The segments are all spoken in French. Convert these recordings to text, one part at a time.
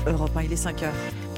Europe 1, il est 5h.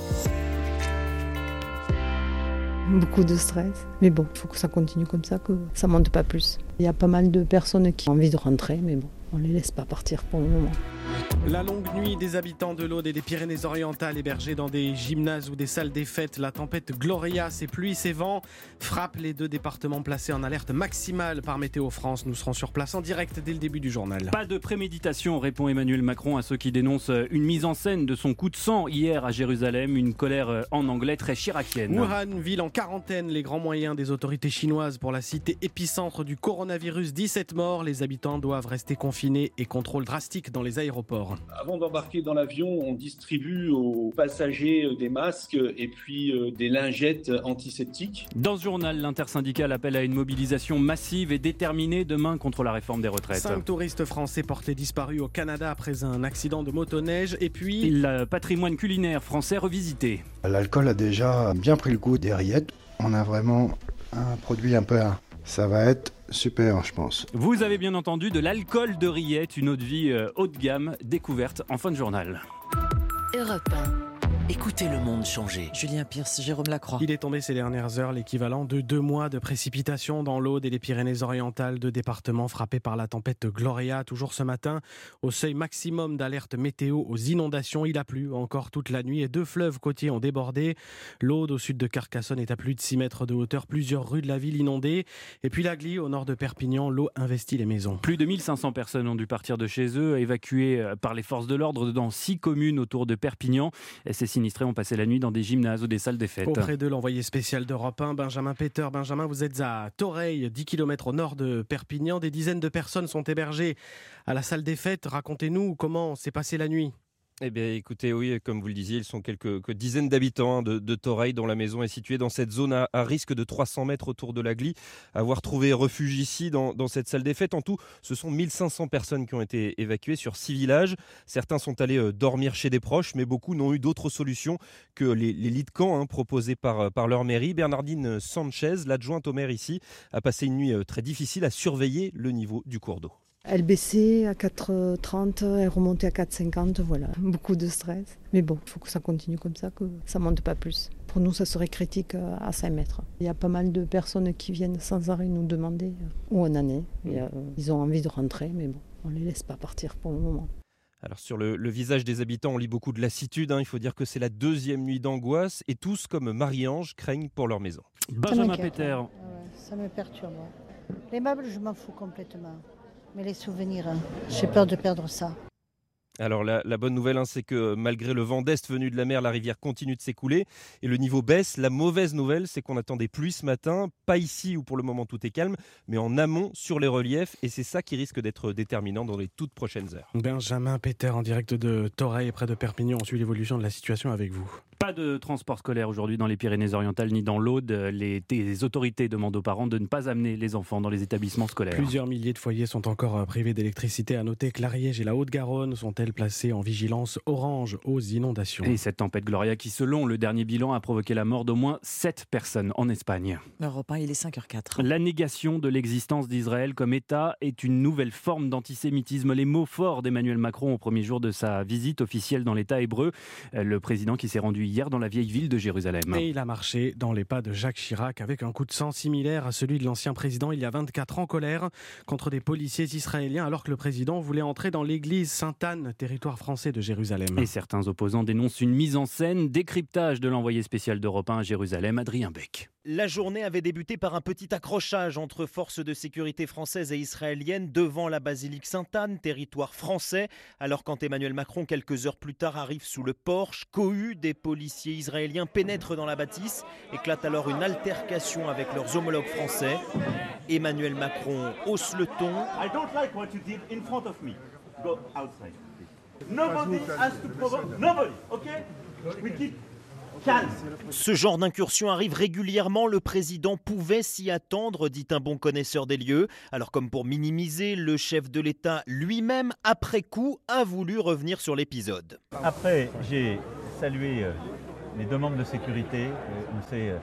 Beaucoup de stress, mais bon, il faut que ça continue comme ça, que ça monte pas plus. Il y a pas mal de personnes qui ont envie de rentrer, mais bon, on les laisse pas partir pour le moment. La longue nuit des habitants de l'Aude et des Pyrénées-Orientales hébergés dans des gymnases ou des salles des fêtes. La tempête Gloria, ses pluies, ses vents frappent les deux départements placés en alerte maximale par Météo France. Nous serons sur place en direct dès le début du journal. Pas de préméditation, répond Emmanuel Macron à ceux qui dénoncent une mise en scène de son coup de sang hier à Jérusalem. Une colère en anglais très chiracienne. Wuhan, ville en quarantaine. Les grands moyens des autorités chinoises pour la cité épicentre du coronavirus. 17 morts. Les habitants doivent rester confinés et contrôle drastique dans les aéroports. Avant d'embarquer dans l'avion, on distribue aux passagers des masques et puis des lingettes antiseptiques. Dans ce journal, l'intersyndicale appelle à une mobilisation massive et déterminée demain contre la réforme des retraites. 5 touristes français portés disparus au Canada après un accident de motoneige. Et puis le patrimoine culinaire français revisité. L'alcool a déjà bien pris le goût des rillettes. On a vraiment un produit un peu... Ça va être super, je pense. Vous avez bien entendu, de l'alcool de rillettes, une eau de vie haut de gamme, découverte en fin de journal. Europe 1. Écoutez le monde changer. Julien Pierce, Jérôme Lacroix. Il est tombé ces dernières heures l'équivalent de 2 mois de précipitations dans l'Aude et les Pyrénées-Orientales, 2 départements frappés par la tempête Gloria. Toujours ce matin, au seuil maximum d'alerte météo aux inondations, il a plu encore toute la nuit et 2 fleuves côtiers ont débordé. L'Aude au sud de Carcassonne est à plus de 6 mètres de hauteur, plusieurs rues de la ville inondées. Et puis la Glie au nord de Perpignan, l'eau investit les maisons. Plus de 1500 personnes ont dû partir de chez eux, évacuées par les forces de l'ordre dans 6 communes autour de Perpignan. Et ces sinistrés ont passé la nuit dans des gymnases ou des salles des fêtes. Auprès de l'envoyé spécial d'Europe 1, Benjamin Peter. Benjamin, vous êtes à Toreil, 10 km au nord de Perpignan. Des dizaines de personnes sont hébergées à la salle des fêtes. Racontez-nous comment s'est passée la nuit. Eh bien, écoutez, oui, comme vous le disiez, ils sont quelques dizaines d'habitants de Toreil, dont la maison est située dans cette zone à risque de 300 mètres autour de la Glie. Avoir trouvé refuge ici, dans cette salle des fêtes, en tout, ce sont 1500 personnes qui ont été évacuées sur 6 villages. Certains sont allés dormir chez des proches, mais beaucoup n'ont eu d'autres solutions que les lits de camp proposés par leur mairie. Bernardine Sanchez, l'adjointe au maire ici, a passé une nuit très difficile à surveiller le niveau du cours d'eau. Elle baissait à 4,30, elle remontait à 4,50, voilà. Beaucoup de stress. Mais bon, il faut que ça continue comme ça, que ça ne monte pas plus. Pour nous, ça serait critique à 5 mètres. Il y a pas mal de personnes qui viennent sans arrêt nous demander où on en est. Ils ont envie de rentrer, mais bon, on ne les laisse pas partir pour le moment. Alors sur le visage des habitants, on lit beaucoup de lassitude. Il faut dire que c'est la 2e nuit d'angoisse et tous, comme Marie-Ange, craignent pour leur maison. Benjamin Peter. Ça me perturbe. Les meubles, je m'en fous complètement. Mais les souvenirs, j'ai peur de perdre ça. Alors la bonne nouvelle, c'est que malgré le vent d'est venu de la mer, la rivière continue de s'écouler et le niveau baisse. La mauvaise nouvelle, c'est qu'on attend des pluies ce matin, pas ici où pour le moment tout est calme, mais en amont sur les reliefs, et c'est ça qui risque d'être déterminant dans les toutes prochaines heures. Benjamin Peter en direct de Toreil près de Perpignan. On suit l'évolution de la situation avec vous. Pas de transport scolaire aujourd'hui dans les Pyrénées-Orientales ni dans l'Aude. Les autorités demandent aux parents de ne pas amener les enfants dans les établissements scolaires. Plusieurs milliers de foyers sont encore privés d'électricité. À noter que l'Ariège et la Haute-Garonne sont-elles placées en vigilance orange aux inondations. Et cette tempête Gloria qui, selon le dernier bilan, a provoqué la mort d'au moins 7 personnes en Espagne. Europe 1, il est 5h04. La négation de l'existence d'Israël comme État est une nouvelle forme d'antisémitisme. Les mots forts d'Emmanuel Macron au premier jour de sa visite officielle dans l'État hébreu. Le président qui s'est rendu hier dans la vieille ville de Jérusalem. Et il a marché dans les pas de Jacques Chirac avec un coup de sang similaire à celui de l'ancien président il y a 24 ans, colère contre des policiers israéliens alors que le président voulait entrer dans l'église Sainte-Anne, territoire français de Jérusalem. Et certains opposants dénoncent une mise en scène, décryptage de l'envoyé spécial d'Europe 1 à Jérusalem, Adrien Beck. La journée avait débuté par un petit accrochage entre forces de sécurité françaises et israéliennes devant la basilique Sainte-Anne, territoire français, alors quand Emmanuel Macron, quelques heures plus tard, arrive sous le porche, cohue des policiers israéliens pénètrent dans la bâtisse, éclate alors une altercation avec leurs homologues français. Emmanuel Macron hausse le ton. I don't like what you did in front of me. Go outside. Nobody has to provoke. Nobody, okay? We keep calm. Ce genre d'incursion arrive régulièrement, le président pouvait s'y attendre, dit un bon connaisseur des lieux. Alors comme pour minimiser, le chef de l'État lui-même, après coup, a voulu revenir sur l'épisode. Après, j'ai salué les deux membres de sécurité. On s'est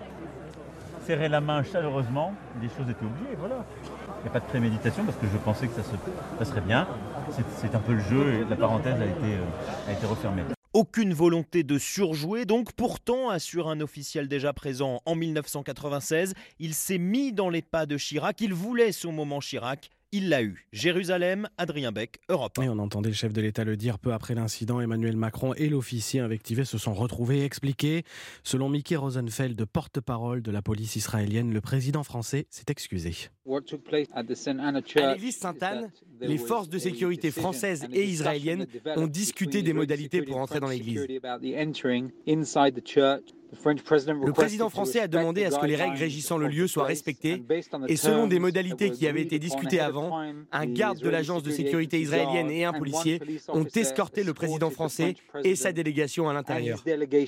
serré la main chaleureusement. Les choses étaient oubliées, voilà. Il n'y a pas de préméditation parce que je pensais que ça serait bien. C'est un peu le jeu et la parenthèse a été refermée. Aucune volonté de surjouer, donc pourtant, assure un officiel déjà présent en 1996, il s'est mis dans les pas de Chirac, il voulait son moment Chirac. Il l'a eu. Jérusalem, Adrien Beck, Europe 1. Et on entendait le chef de l'État le dire peu après l'incident. Emmanuel Macron et l'officier invectivé se sont retrouvés et expliqués. Selon Mickey Rosenfeld, porte-parole de la police israélienne, le président français s'est excusé. À l'église Sainte-Anne, les forces de sécurité françaises et israéliennes ont discuté des modalités pour entrer dans l'église. Le président français a demandé à ce que les règles régissant le lieu soient respectées et selon des modalités qui avaient été discutées avant, un garde de l'agence de sécurité israélienne et un policier ont escorté le président français et sa délégation à l'intérieur.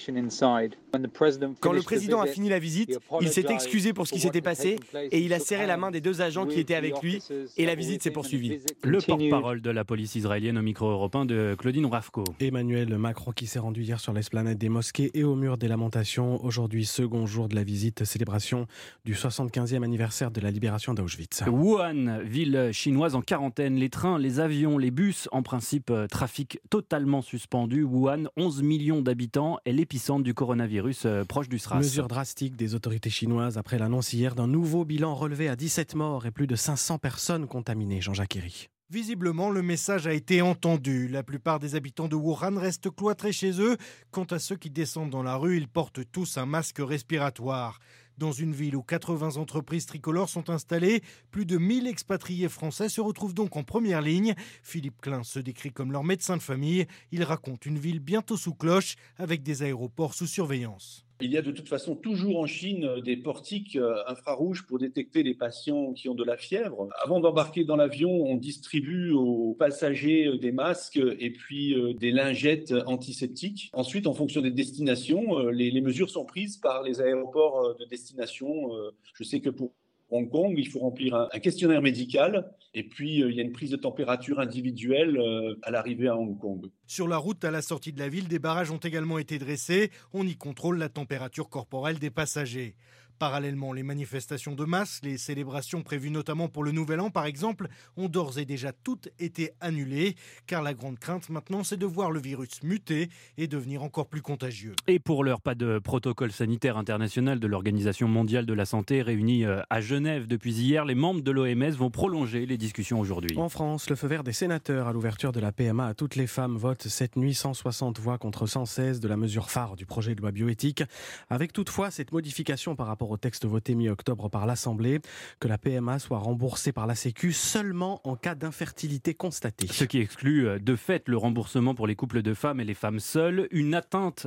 Quand le président a fini la visite, il s'est excusé pour ce qui s'était passé et il a serré la main des 2 agents qui étaient avec lui et la visite s'est poursuivie. Le porte-parole de la police israélienne au micro européen de Claudine Ravko. Emmanuel Macron qui s'est rendu hier sur l'esplanade des mosquées et au mur des lamentations. Aujourd'hui, second jour de la visite, célébration du 75e anniversaire de la libération d'Auschwitz. Wuhan, ville chinoise en quarantaine. Les trains, les avions, les bus, en principe, trafic totalement suspendu. Wuhan, 11 millions d'habitants, est l'épicentre du coronavirus proche du SRAS. Mesure drastique des autorités chinoises après l'annonce hier d'un nouveau bilan relevé à 17 morts et plus de 500 personnes contaminées. Jean-Jacques Herry. Visiblement, le message a été entendu. La plupart des habitants de Wuhan restent cloîtrés chez eux. Quant à ceux qui descendent dans la rue, ils portent tous un masque respiratoire. Dans une ville où 80 entreprises tricolores sont installées, plus de 1000 expatriés français se retrouvent donc en première ligne. Philippe Klein se décrit comme leur médecin de famille. Il raconte une ville bientôt sous cloche, avec des aéroports sous surveillance. Il y a de toute façon toujours en Chine des portiques infrarouges pour détecter les patients qui ont de la fièvre. Avant d'embarquer dans l'avion, on distribue aux passagers des masques et puis des lingettes antiseptiques. Ensuite, en fonction des destinations, les mesures sont prises par les aéroports de destination. Je sais que pour Hong Kong, il faut remplir un questionnaire médical et puis il y a une prise de température individuelle à l'arrivée à Hong Kong. Sur la route à la sortie de la ville, des barrages ont également été dressés. On y contrôle la température corporelle des passagers. Parallèlement, les manifestations de masse, les célébrations prévues notamment pour le Nouvel An par exemple, ont d'ores et déjà toutes été annulées, car la grande crainte maintenant c'est de voir le virus muter et devenir encore plus contagieux. Et pour l'heure, pas de protocole sanitaire international de l'Organisation mondiale de la santé réunie à Genève depuis hier. Les membres de l'OMS vont prolonger les discussions aujourd'hui. En France, le feu vert des sénateurs à l'ouverture de la PMA à toutes les femmes vote cette nuit 160 voix contre 116 de la mesure phare du projet de loi bioéthique, avec toutefois cette modification par rapport au texte voté mi-octobre par l'Assemblée, que la PMA soit remboursée par la Sécu seulement en cas d'infertilité constatée. Ce qui exclut de fait le remboursement pour les couples de femmes et les femmes seules, une atteinte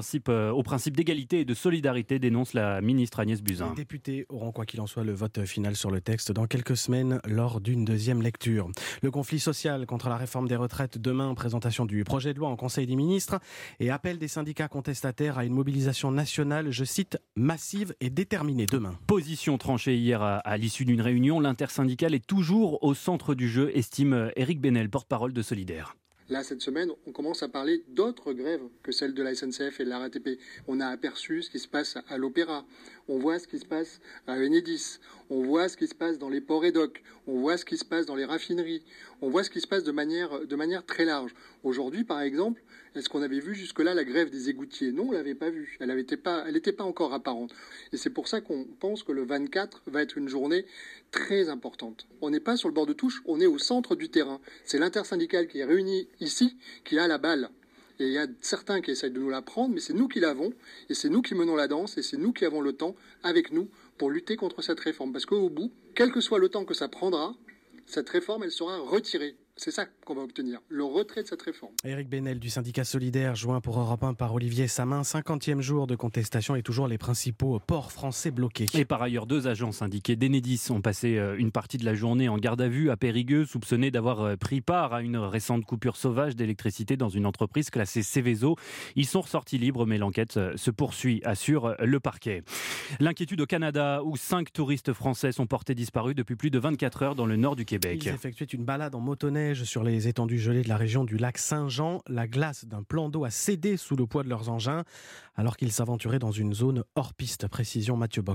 au principe d'égalité et de solidarité, dénonce la ministre Agnès Buzyn. Les députés auront quoi qu'il en soit le vote final sur le texte dans quelques semaines lors d'une deuxième lecture. Le conflit social contre la réforme des retraites demain, présentation du projet de loi en Conseil des ministres et appel des syndicats contestataires à une mobilisation nationale, je cite, massive et déterminée demain. Position tranchée hier à l'issue d'une réunion. L'intersyndicale est toujours au centre du jeu, estime Éric Benel, porte-parole de Solidaire. Là, cette semaine, on commence à parler d'autres grèves que celles de la SNCF et de la RATP. On a aperçu ce qui se passe à l'Opéra, on voit ce qui se passe à Enedis, on voit ce qui se passe dans les ports et docks, on voit ce qui se passe dans les raffineries, on voit ce qui se passe de manière très large. Aujourd'hui, par exemple, est-ce qu'on avait vu jusque-là la grève des égoutiers ? Non, on ne l'avait pas vue. Elle n'était pas encore apparente. Et c'est pour ça qu'on pense que le 24 va être une journée très importante. On n'est pas sur le bord de touche, on est au centre du terrain. C'est l'intersyndicale qui est réunie ici, qui a la balle. Et il y a certains qui essayent de nous la prendre, mais c'est nous qui l'avons, et c'est nous qui menons la danse, et c'est nous qui avons le temps avec nous pour lutter contre cette réforme. Parce qu'au bout, quel que soit le temps que ça prendra, cette réforme, elle sera retirée. C'est ça qu'on va obtenir, le retrait de cette réforme. Éric Benel du syndicat Solidaire, joint pour Europe 1 par Olivier Samin. 50e jour de contestation et toujours les principaux ports français bloqués. Et par ailleurs, 2 agents syndiqués d'Enedis ont passé une partie de la journée en garde à vue à Périgueux, soupçonnés d'avoir pris part à une récente coupure sauvage d'électricité dans une entreprise classée Céveso. Ils sont ressortis libres, mais l'enquête se poursuit, assure le parquet. L'inquiétude au Canada, où 5 touristes français sont portés disparus depuis plus de 24 heures dans le nord du Québec. Ils effectuaient une balade en motoneige sur les étendues gelées de la région du lac Saint-Jean. La glace d'un plan d'eau a cédé sous le poids de leurs engins alors qu'ils s'aventuraient dans une zone hors piste. Précision Mathieu Bock.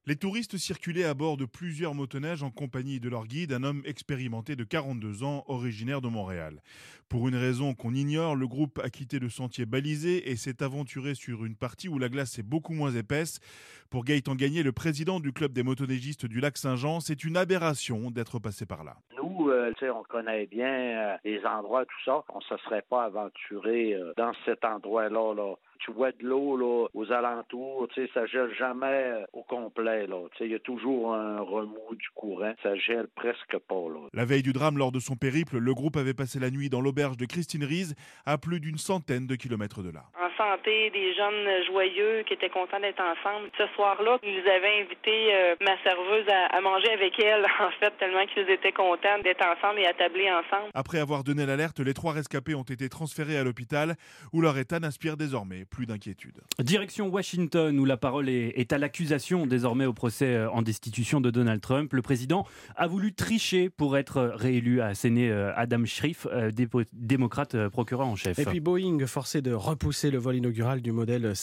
Les touristes circulaient à bord de plusieurs motoneiges en compagnie de leur guide, un homme expérimenté de 42 ans, originaire de Montréal. Pour une raison qu'on ignore, le groupe a quitté le sentier balisé et s'est aventuré sur une partie où la glace est beaucoup moins épaisse. Pour Gaëtan Gagné, le président du club des motoneigistes du lac Saint-Jean, c'est une aberration d'être passé par là. Nous, on connaît bien les endroits, tout ça. On ne se serait pas aventuré dans cet endroit-là. Là. Tu vois de l'eau là, aux alentours, ça gèle jamais au complet. Il y a toujours un remous du courant, ça gèle presque pas. Là. La veille du drame, lors de son périple, le groupe avait passé la nuit dans l'auberge de Christine Riese, à plus d'une centaine de kilomètres de là. En santé, des jeunes joyeux qui étaient contents d'être ensemble. Ce soir-là, ils avaient invité ma serveuse à manger avec elle, en fait, tellement qu'ils étaient contents d'être ensemble et attablés ensemble. Après avoir donné l'alerte, les 3 rescapés ont été transférés à l'hôpital, où leur état n'inspire désormais plus d'inquiétude. Direction Washington, où la parole est à l'accusation désormais au procès en destitution de Donald Trump. Le président a voulu tricher pour être réélu, a asséné Adam Schiff, démocrate procureur en chef. Et puis Boeing forcé de repousser le vol inaugural du modèle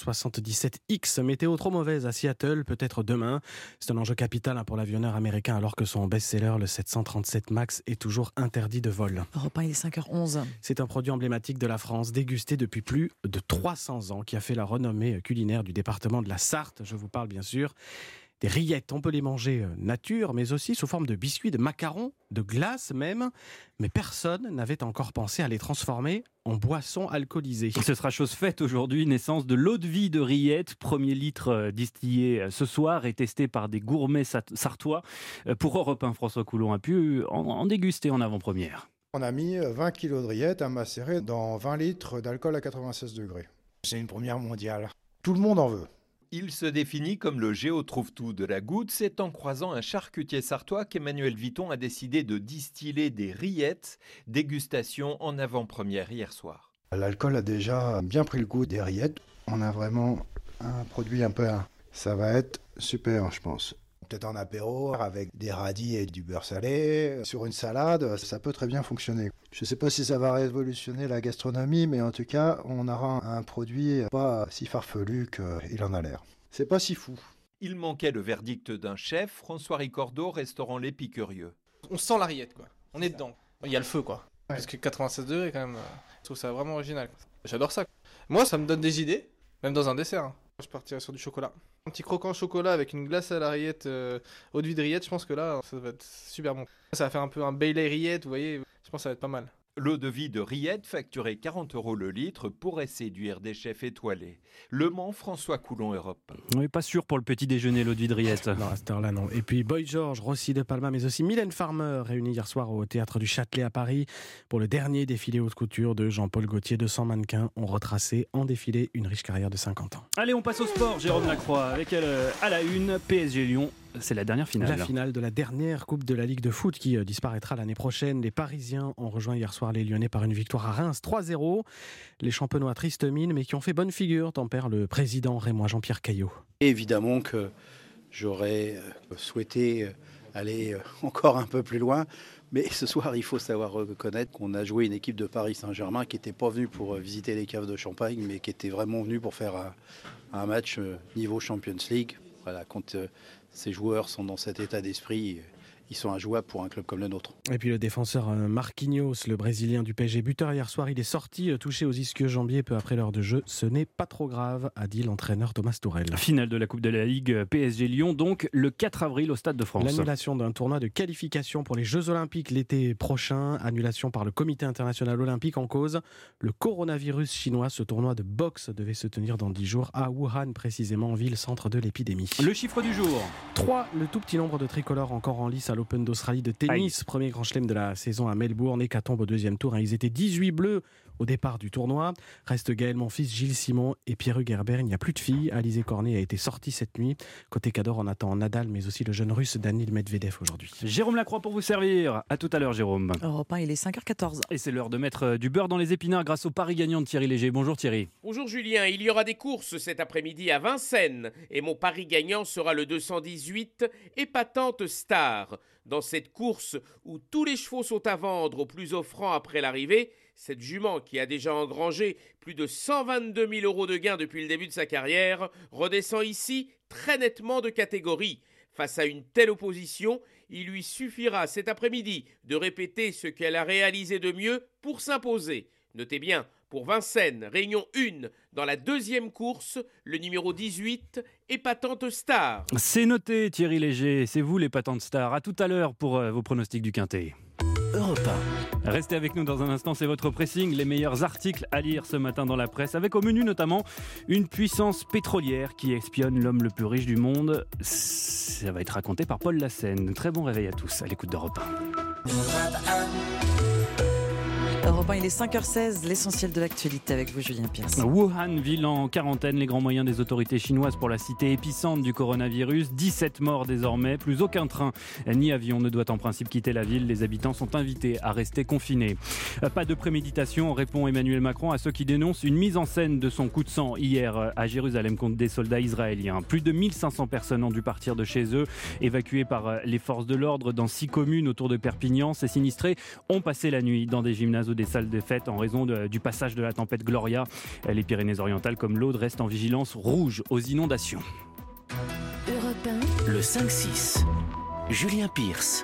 777X. Météo trop mauvaise à Seattle, peut-être demain. C'est un enjeu capital pour l'avionneur américain alors que son best-seller, le 737 MAX, est toujours interdit de vol. Europe 1, il est 5h11. C'est un produit emblématique de la France, dégusté depuis plus de 300 ans, qui a fait la renommée culinaire du département de la Sarthe. Je vous parle bien sûr des rillettes. On peut les manger nature, mais aussi sous forme de biscuits, de macarons, de glace même. Mais personne n'avait encore pensé à les transformer en boissons alcoolisées. Ce sera chose faite aujourd'hui, naissance de l'eau de vie de rillettes. Premier litre distillé ce soir et testé par des gourmets sartois. Pour Europe 1, François Coulon a pu en déguster en avant-première. On a mis 20 kg de rillettes à macérer dans 20 litres d'alcool à 96 degrés. C'est une première mondiale. Tout le monde en veut. Il se définit comme le Géo trouve-tout de la goutte. C'est en croisant un charcutier sartois qu'Emmanuel Vuitton a décidé de distiller des rillettes. Dégustation en avant-première hier soir. L'alcool a déjà bien pris le goût des rillettes. On a vraiment un produit un peu... Ça va être super, je pense. Peut-être en apéro, avec des radis et du beurre salé. Sur une salade, ça peut très bien fonctionner. Je ne sais pas si ça va révolutionner la gastronomie, mais en tout cas, on aura un produit pas si farfelu qu'il en a l'air. C'est pas si fou. Il manquait le verdict d'un chef, François Ricordeau, restaurant l'Épicurieux. On sent la rillette, quoi. On est dedans. Il y a le feu, quoi. Ouais. Parce que 96 degrés, quand même, je trouve ça vraiment original. J'adore ça. Moi, ça me donne des idées, même dans un dessert. Hein. Je partirais sur du chocolat. Un petit croquant chocolat avec une glace à la rillette, eau de vie de rillette, je pense que là, ça va être super bon. Ça va faire un peu un Bailey rillette, vous voyez, je pense que ça va être pas mal. L'eau de vie de rillette facturée 40 € le litre pourrait séduire des chefs étoilés. Le Mans, François Coulon, Europe. Oui, pas sûr pour le petit déjeuner, l'eau de vie de rillette. Non, à cette heure-là, non. Et puis Boy George, Rossi de Palma, mais aussi Mylène Farmer, réunis hier soir au Théâtre du Châtelet à Paris pour le dernier défilé haute couture de Jean-Paul Gaultier. 200 mannequins ont retracé en défilé une riche carrière de 50 ans. Allez, on passe au sport. Jérôme Lacroix, avec elle à la une, PSG Lyon. C'est la dernière finale. La finale de la dernière Coupe de la Ligue de foot qui disparaîtra l'année prochaine. Les Parisiens ont rejoint hier soir les Lyonnais par une victoire à Reims 3-0. Les champenois triste mine mais qui ont fait bonne figure, tempère le président rémois Jean-Pierre Caillot. Évidemment que j'aurais souhaité aller encore un peu plus loin. Mais ce soir, il faut savoir reconnaître qu'on a joué une équipe de Paris Saint-Germain qui n'était pas venue pour visiter les caves de Champagne, mais qui était vraiment venue pour faire un match niveau Champions League. Voilà, quand ces joueurs sont dans cet état d'esprit, ils sont injouables pour un club comme le nôtre. Et puis le défenseur Marquinhos, le Brésilien du PSG buteur hier soir, il est sorti touché aux ischio-jambiers peu après l'heure de jeu. Ce n'est pas trop grave, a dit l'entraîneur Thomas Tourelle. Finale de la Coupe de la Ligue PSG Lyon, donc le 4 avril au Stade de France. L'annulation d'un tournoi de qualification pour les Jeux Olympiques l'été prochain. Annulation par le Comité international olympique en cause le coronavirus chinois. Ce tournoi de boxe devait se tenir dans 10 jours à Wuhan, précisément ville centre de l'épidémie. Le chiffre du jour 3, le tout petit nombre de tricolores encore en lice à l'Open d'Australie de tennis. Premier grand chelem de la saison à Melbourne. Hécatombe au deuxième tour. Ils étaient 18 bleus au départ du tournoi. Reste Gaël Monfils, Gilles Simon et Pierre-Hugues Herbert. Il n'y a plus de filles. Alizé Cornet a été sortie cette nuit. Côté Cador, on attend Nadal, mais aussi le jeune russe Danil Medvedev aujourd'hui. Jérôme Lacroix pour vous servir. À tout à l'heure, Jérôme. Europe 1, il est 5h14. Et c'est l'heure de mettre du beurre dans les épinards grâce au pari gagnant de Thierry Léger. Bonjour Thierry. Bonjour Julien. Il y aura des courses cet après-midi à Vincennes. Et mon pari gagnant sera le 218 Épatante Star. Dans cette course où tous les chevaux sont à vendre au plus offrant après l'arrivée, Cette jument, qui a déjà engrangé plus de 122 000 € de gains depuis le début de sa carrière, redescend ici très nettement de catégorie. Face à une telle opposition, il lui suffira cet après-midi de répéter ce qu'elle a réalisé de mieux pour s'imposer. Notez bien, pour Vincennes, Réunion 1, dans la deuxième course, le numéro 18, Épatante Star. C'est noté Thierry Léger, c'est vous l'Épatante Star. À tout à l'heure pour vos pronostics du Quintet. Europe 1. Restez avec nous dans un instant, c'est votre pressing, les meilleurs articles à lire ce matin dans la presse, avec au menu notamment une puissance pétrolière qui espionne l'homme le plus riche du monde. Ça va être raconté par Paul Lassène. Très bon réveil à tous, à l'écoute d'Europe 1. Europe 1, il est 5h16, l'essentiel de l'actualité avec vous, Julien Pierce. Wuhan, ville en quarantaine, les grands moyens des autorités chinoises pour la cité épicentre du coronavirus. 17 morts désormais, plus aucun train ni avion ne doit en principe quitter la ville. Les habitants sont invités à rester confinés. Pas de préméditation, répond Emmanuel Macron à ceux qui dénoncent une mise en scène de son coup de sang hier à Jérusalem contre des soldats israéliens. Plus de 1500 personnes ont dû partir de chez eux, évacuées par les forces de l'ordre dans 6 communes autour de Perpignan. Ces sinistrés ont passé la nuit dans des gymnases ou des salles de fête en raison du passage de la tempête Gloria. Les Pyrénées-Orientales comme l'Aude restent en vigilance rouge aux inondations. Europe 1, le 5-6. Julien Pierce.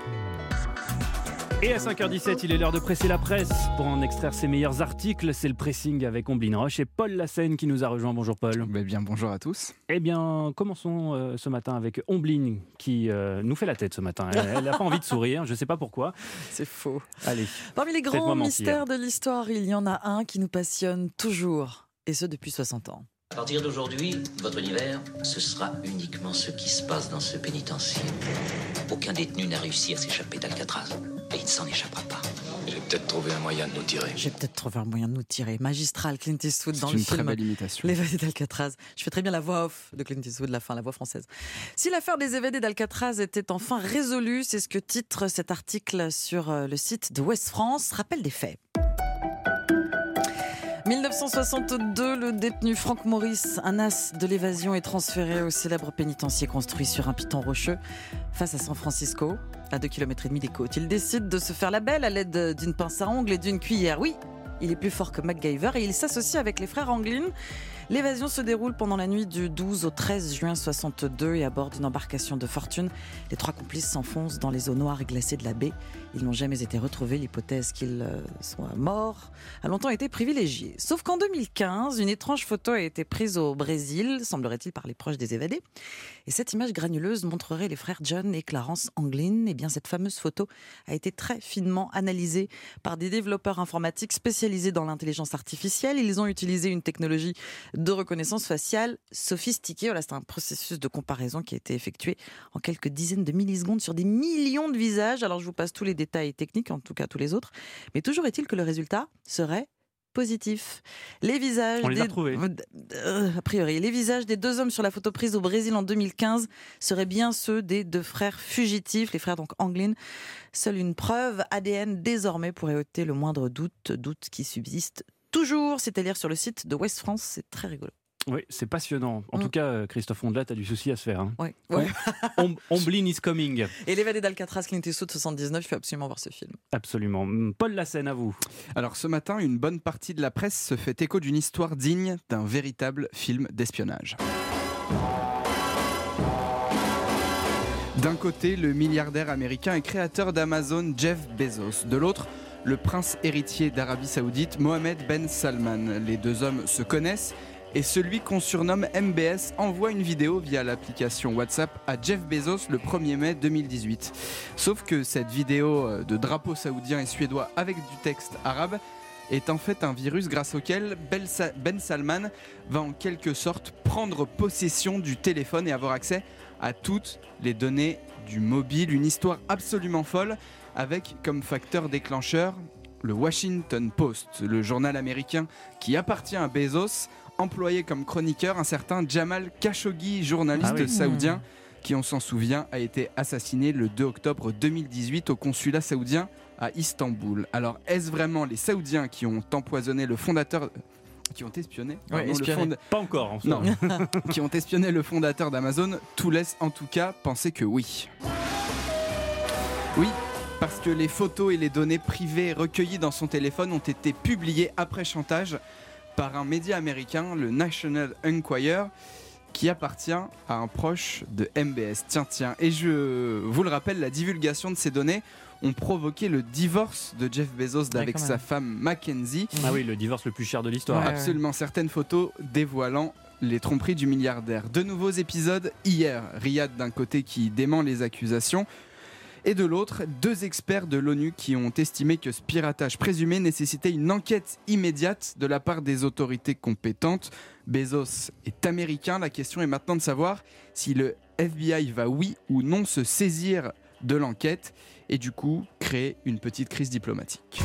Et à 5h17, il est l'heure de presser la presse pour en extraire ses meilleurs articles. C'est le pressing avec Omblin Roche et Paul Lassène qui nous a rejoint. Bonjour Paul. Bien, bonjour à tous. Eh bien, commençons ce matin avec Omblin qui nous fait la tête ce matin. Elle n'a pas envie de sourire, je ne sais pas pourquoi. C'est faux. Allez. Parmi les grands mystères de l'histoire, il y en a un qui nous passionne toujours, et ce depuis 60 ans. À partir d'aujourd'hui, votre univers, ce sera uniquement ce qui se passe dans ce pénitencier. Aucun détenu n'a réussi à s'échapper d'Alcatraz. Et il ne s'en échappera pas. J'ai peut-être trouvé un moyen de nous tirer. Magistral, Clint Eastwood dans le film. C'est une très belle imitation. L'évadé d'Alcatraz. Je fais très bien la voix off de Clint Eastwood, la voix française. Si l'affaire des évadés d'Alcatraz était enfin résolue, c'est ce que titre cet article sur le site de Ouest France. Rappel des faits. 1962, le détenu Franck Maurice, un as de l'évasion, est transféré au célèbre pénitencier construit sur un piton rocheux face à San Francisco, à 2,5 km des côtes. Il décide de se faire la belle à l'aide d'une pince à ongles et d'une cuillère. Oui, il est plus fort que MacGyver et il s'associe avec les frères Anglin. L'évasion se déroule pendant la nuit du 12 au 13 juin 62 et à bord d'une embarcation de fortune. Les 3 complices s'enfoncent dans les eaux noires et glacées de la baie. Ils n'ont jamais été retrouvés. L'hypothèse qu'ils soient morts a longtemps été privilégiée. Sauf qu'en 2015, une étrange photo a été prise au Brésil, semblerait-il par les proches des évadés. Et cette image granuleuse montrerait les frères John et Clarence Anglin. Eh bien, cette fameuse photo a été très finement analysée par des développeurs informatiques spécialisés dans l'intelligence artificielle. Ils ont utilisé une technologie de reconnaissance faciale sophistiquée. Voilà, c'est un processus de comparaison qui a été effectué en quelques dizaines de millisecondes sur des millions de visages. Alors, je vous passe tous les détails techniques, en tout cas tous les autres. Mais toujours est-il que le résultat serait positif. Les visages on les a retrouvés. A priori, les visages des 2 hommes sur la photo prise au Brésil en 2015 seraient bien ceux des 2 frères fugitifs, les frères donc Anglin. Seule une preuve ADN désormais pourrait ôter le moindre doute qui subsiste toujours. C'est à lire sur le site de Ouest France, c'est très rigolo. Oui, c'est passionnant. En tout cas, Christophe Ondelat a du souci à se faire. Hein. Oui. Omblin is coming. Et l'évadé d'Alcatraz, Clint Eastwood 79, il faut absolument voir ce film. Absolument. Paul Lassène, à vous. Alors ce matin, une bonne partie de la presse se fait écho d'une histoire digne d'un véritable film d'espionnage. D'un côté, le milliardaire américain et créateur d'Amazon, Jeff Bezos. De l'autre, le prince héritier d'Arabie Saoudite, Mohammed Ben Salman. Les 2 hommes se connaissent et celui qu'on surnomme MBS envoie une vidéo via l'application WhatsApp à Jeff Bezos le 1er mai 2018. Sauf que cette vidéo de drapeau saoudien et suédois avec du texte arabe est en fait un virus grâce auquel Ben Salman va en quelque sorte prendre possession du téléphone et avoir accès à toutes les données du mobile. Une histoire absolument folle avec comme facteur déclencheur le Washington Post, le journal américain qui appartient à Bezos, employé comme chroniqueur un certain Jamal Khashoggi, journaliste saoudien qui, on s'en souvient, a été assassiné le 2 octobre 2018 au consulat saoudien à Istanbul. Alors, est-ce vraiment les Saoudiens qui ont empoisonné le fondateur... qui ont espionné, Pas encore. En non, qui ont espionné le fondateur d'Amazon? Tout laisse en tout cas penser que oui. Oui, parce que les photos et les données privées recueillies dans son téléphone ont été publiées après chantage par un média américain, le National Enquirer, qui appartient à un proche de MBS. Tiens. Et je vous le rappelle, la divulgation de ces données ont provoqué le divorce de Jeff Bezos avec sa femme Mackenzie. Ah oui, le divorce le plus cher de l'histoire. Absolument, certaines photos dévoilant les tromperies du milliardaire. De nouveaux épisodes hier. Riyad d'un côté qui dément les accusations, et de l'autre, 2 experts de l'ONU qui ont estimé que ce piratage présumé nécessitait une enquête immédiate de la part des autorités compétentes. Bezos est américain. La question est maintenant de savoir si le FBI va oui ou non se saisir de l'enquête et du coup créer une petite crise diplomatique.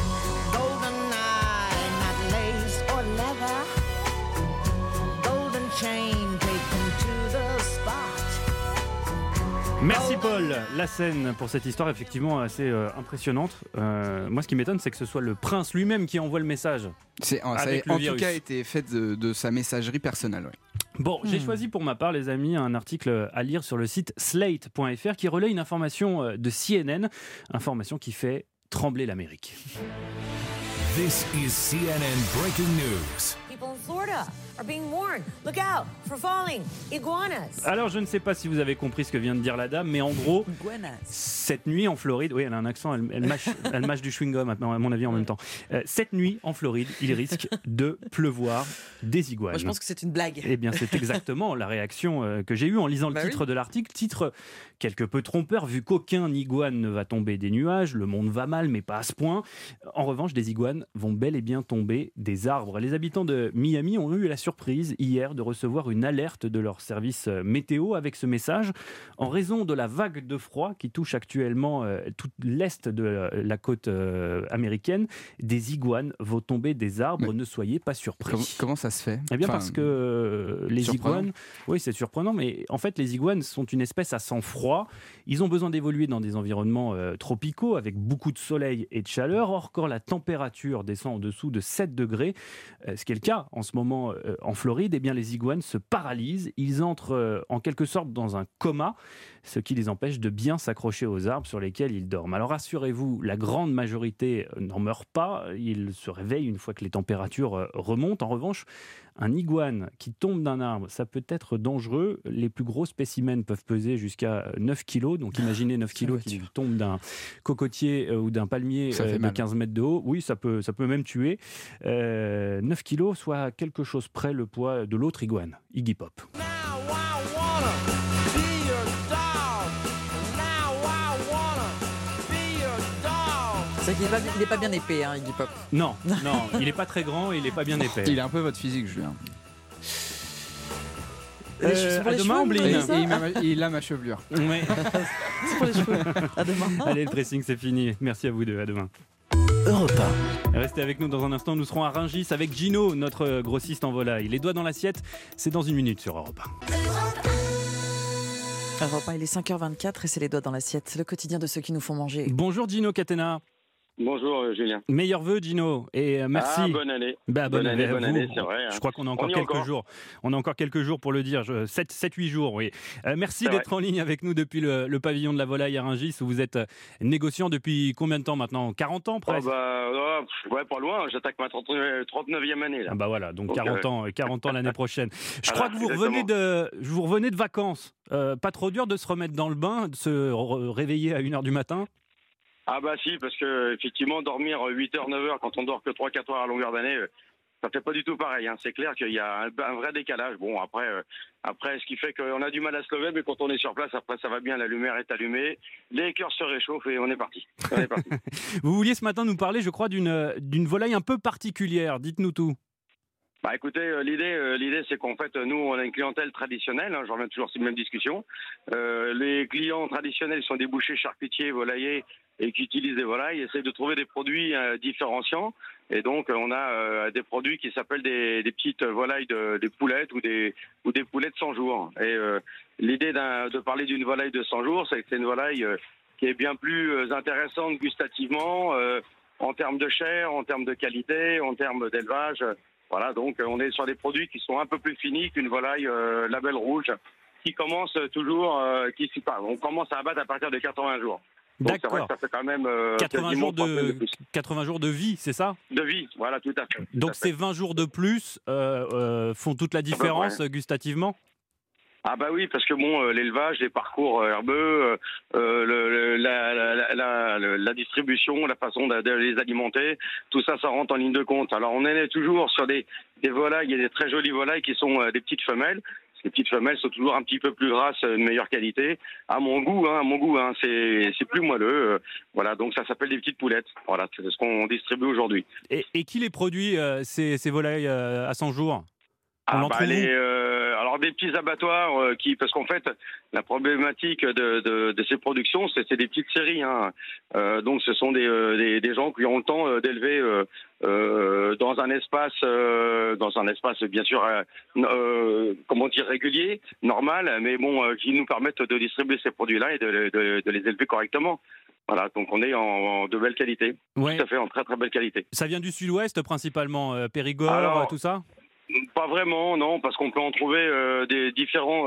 Merci Paul. La scène pour cette histoire effectivement assez impressionnante. Moi ce qui m'étonne c'est que ce soit le prince lui-même qui envoie le message. Ça a en tout cas été fait de sa messagerie personnelle. Ouais. Bon, j'ai choisi pour ma part les amis un article à lire sur le site slate.fr qui relaie une information de CNN, information qui fait trembler l'Amérique. This is CNN breaking news. People in Florida are being warned. Look out for falling iguanas. Alors, je ne sais pas si vous avez compris ce que vient de dire la dame, mais en gros, cette nuit en Floride, oui, elle a un accent, elle mâche du chewing-gum, à mon avis, en même temps. Cette nuit en Floride, il risque de pleuvoir des iguanes. Moi, je pense que c'est une blague. Eh bien, c'est exactement la réaction que j'ai eue en lisant le titre de l'article. Titre quelque peu trompeur, vu qu'aucun iguane ne va tomber des nuages, le monde va mal, mais pas à ce point. En revanche, des iguanes vont bel et bien tomber des arbres. Les habitants de Miami ont eu la surprise hier de recevoir une alerte de leur service météo avec ce message. En raison de la vague de froid qui touche actuellement tout l'est de la côte américaine, des iguanes vont tomber des arbres. Mais ne soyez pas surpris. Comment ça se fait ? Eh bien parce que les iguanes... Oui, c'est surprenant, mais en fait les iguanes sont une espèce à sang froid. Ils ont besoin d'évoluer dans des environnements tropicaux avec beaucoup de soleil et de chaleur. Or, quand la température descend en dessous de 7 degrés, ce qui est le cas en ce moment en Floride, eh bien, les iguanes se paralysent. Ils entrent en quelque sorte dans un coma, ce qui les empêche de bien s'accrocher aux arbres sur lesquels ils dorment. Alors rassurez-vous, la grande majorité n'en meurt pas. Ils se réveillent une fois que les températures remontent. En revanche, un iguane qui tombe d'un arbre, ça peut être dangereux. Les plus gros spécimens peuvent peser jusqu'à 9 kilos. Donc imaginez 9 kilos qui tombent d'un cocotier ou d'un palmier de 15 mètres de haut. Oui, ça peut même tuer. 9 kilos, soit quelque chose près le poids de l'autre iguane, Iggy Pop. C'est qu'il n'est pas bien épais, hein, Iggy Pop. Non, il n'est pas très grand et il n'est pas bien épais. Il a un peu votre physique, Julien. À demain, Ombline. Il a ma chevelure. Ouais. C'est pour les cheveux. À demain. Allez, le pressing, c'est fini. Merci à vous deux. À demain. Europe 1. Restez avec nous dans un instant. Nous serons à Rungis avec Gino, notre grossiste en volaille. Les doigts dans l'assiette, c'est dans une minute sur Europe 1. Europe 1, il est 5h24 et c'est les doigts dans l'assiette. Le quotidien de ceux qui nous font manger. Bonjour Gino Catena. Bonjour Julien. Meilleurs vœux Gino et merci. Bonne année. Bonne année, c'est vrai. Je crois qu'on a encore quelques jours. On a encore quelques jours pour le dire, 7-8 jours, oui. Merci d'être en ligne avec nous depuis le pavillon de la volaille à Rungis où vous êtes négociant depuis combien de temps maintenant ? 40 ans presque ? Ouais, pas loin, j'attaque ma 39e année. Là. Ah bah voilà, donc 40 ans l'année prochaine. Je crois que vous revenez de vacances. Pas trop dur de se remettre dans le bain, de se réveiller à 1h du matin ? Ah bah si, parce que effectivement dormir 8h, 9h quand on dort que 3-4 heures à longueur d'année, ça fait pas du tout pareil. Hein. C'est clair qu'il y a un vrai décalage. Bon, après, ce qui fait qu'on a du mal à se lever, mais quand on est sur place, après ça va bien, la lumière est allumée, les cœurs se réchauffent et on est parti. Vous vouliez ce matin nous parler, je crois, d'une volaille un peu particulière. Dites-nous tout. Bah écoutez, l'idée c'est qu'en fait nous on a une clientèle traditionnelle, hein, je reviens toujours sur cette même discussion. Les clients traditionnels sont des bouchers, charcutiers, volaillers et qui utilisent des volailles, essayent de trouver des produits différenciants. Et donc on a des produits qui s'appellent des petites volailles, des poulettes ou des poulettes 100 jours. Et l'idée de parler d'une volaille de 100 jours, c'est que c'est une volaille qui est bien plus intéressante gustativement, en termes de chair, en termes de qualité, en termes d'élevage. Voilà, donc on est sur des produits qui sont un peu plus finis qu'une volaille label rouge, qui commence toujours, on commence à abattre à partir de 80 jours. Donc c'est vrai que ça fait quand même 80 jours de vie, c'est ça? De vie, voilà, tout à fait. Donc ces 20 jours de plus font toute la différence gustativement? Ah bah oui, parce que bon, l'élevage, les parcours herbeux, la distribution, la façon de les alimenter, tout ça, ça rentre en ligne de compte. Alors on est toujours sur des volailles, il y a des très jolies volailles qui sont des petites femelles. Les petites femelles sont toujours un petit peu plus grasses, de meilleure qualité. À mon goût, c'est plus moelleux. Voilà, donc ça s'appelle des petites poulettes. Voilà, c'est ce qu'on distribue aujourd'hui. Et qui les produit, ces volailles à 100 jours? Alors des petits abattoirs parce qu'en fait la problématique de ces productions c'est des petites séries. Donc ce sont des gens qui ont le temps d'élever dans un espace bien sûr régulier, normal, mais bon qui nous permettent de distribuer ces produits-là et de les élever correctement. Voilà, donc on est en de belle qualité. Ouais. Tout à fait, en très très belle qualité. Ça vient du sud-ouest principalement, Périgord, tout ça? Pas vraiment, non, parce qu'on peut en trouver des différents.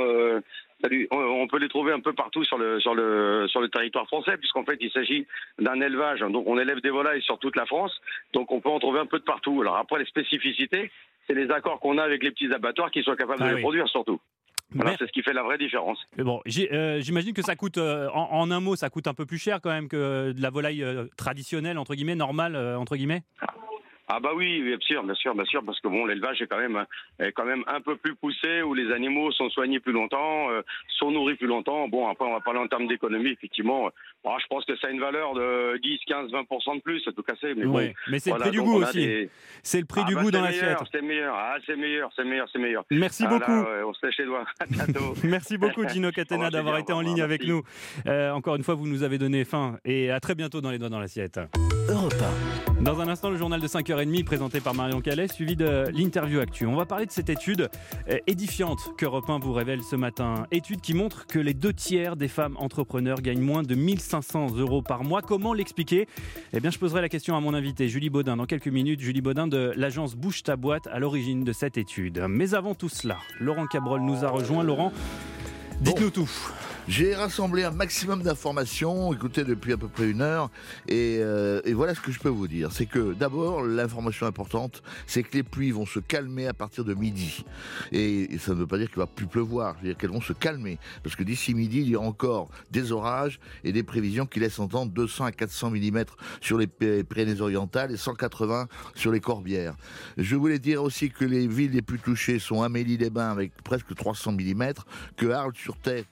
On peut les trouver un peu partout sur le territoire français, puisqu'en fait il s'agit d'un élevage. Donc on élève des volailles sur toute la France, donc on peut en trouver un peu de partout. Alors après les spécificités, c'est les accords qu'on a avec les petits abattoirs qui soient capables de les produire surtout. Voilà, c'est ce qui fait la vraie différence. Mais bon, j'imagine que ça coûte, en un mot, ça coûte un peu plus cher quand même que de la volaille traditionnelle entre guillemets, normale entre guillemets. Ah bah oui, bien sûr, parce que bon, l'élevage est quand même un peu plus poussé, où les animaux sont soignés plus longtemps, sont nourris plus longtemps. Bon, après, on va parler en termes d'économie, effectivement. Bon, je pense que ça a une valeur de 10, 15, 20% de plus, à tout casser. Mais bon, mais c'est le prix du goût aussi. C'est le prix du goût dans l'assiette. C'est meilleur. Merci beaucoup. Là, on se lèche les doigts. À bientôt. Merci beaucoup, Gino Catena, d'avoir été en ligne avec nous. Encore une fois, vous nous avez donné faim. Et à très bientôt dans Les Doigts dans l'assiette. Europe 1. Dans un instant, le journal de 5h30 présenté par Marion Calais, suivi de l'interview actu. On va parler de cette étude édifiante qu'Europe 1 vous révèle ce matin. Étude qui montre que les 2/3 des femmes entrepreneurs gagnent moins de 1 500 € par mois. Comment l'expliquer? Eh bien, je poserai la question à mon invité, Julie Baudin, dans quelques minutes. Julie Baudin de l'agence Bouge ta boîte, à l'origine de cette étude. Mais avant tout cela, Laurent Cabrol nous a rejoint. Laurent, dites-nous tout. J'ai rassemblé un maximum d'informations, écoutez, depuis à peu près 1 heure, et voilà ce que je peux vous dire. C'est que d'abord, l'information importante, c'est que les pluies vont se calmer à partir de midi. Et ça ne veut pas dire qu'il va plus pleuvoir, je veux dire qu'elles vont se calmer. Parce que d'ici midi, il y aura encore des orages et des prévisions qui laissent entendre 200 à 400 mm sur les Pyrénées-Orientales et 180 sur les Corbières. Je voulais dire aussi que les villes les plus touchées sont Amélie-les-Bains avec presque 300 mm, que Arles-sur-Tech,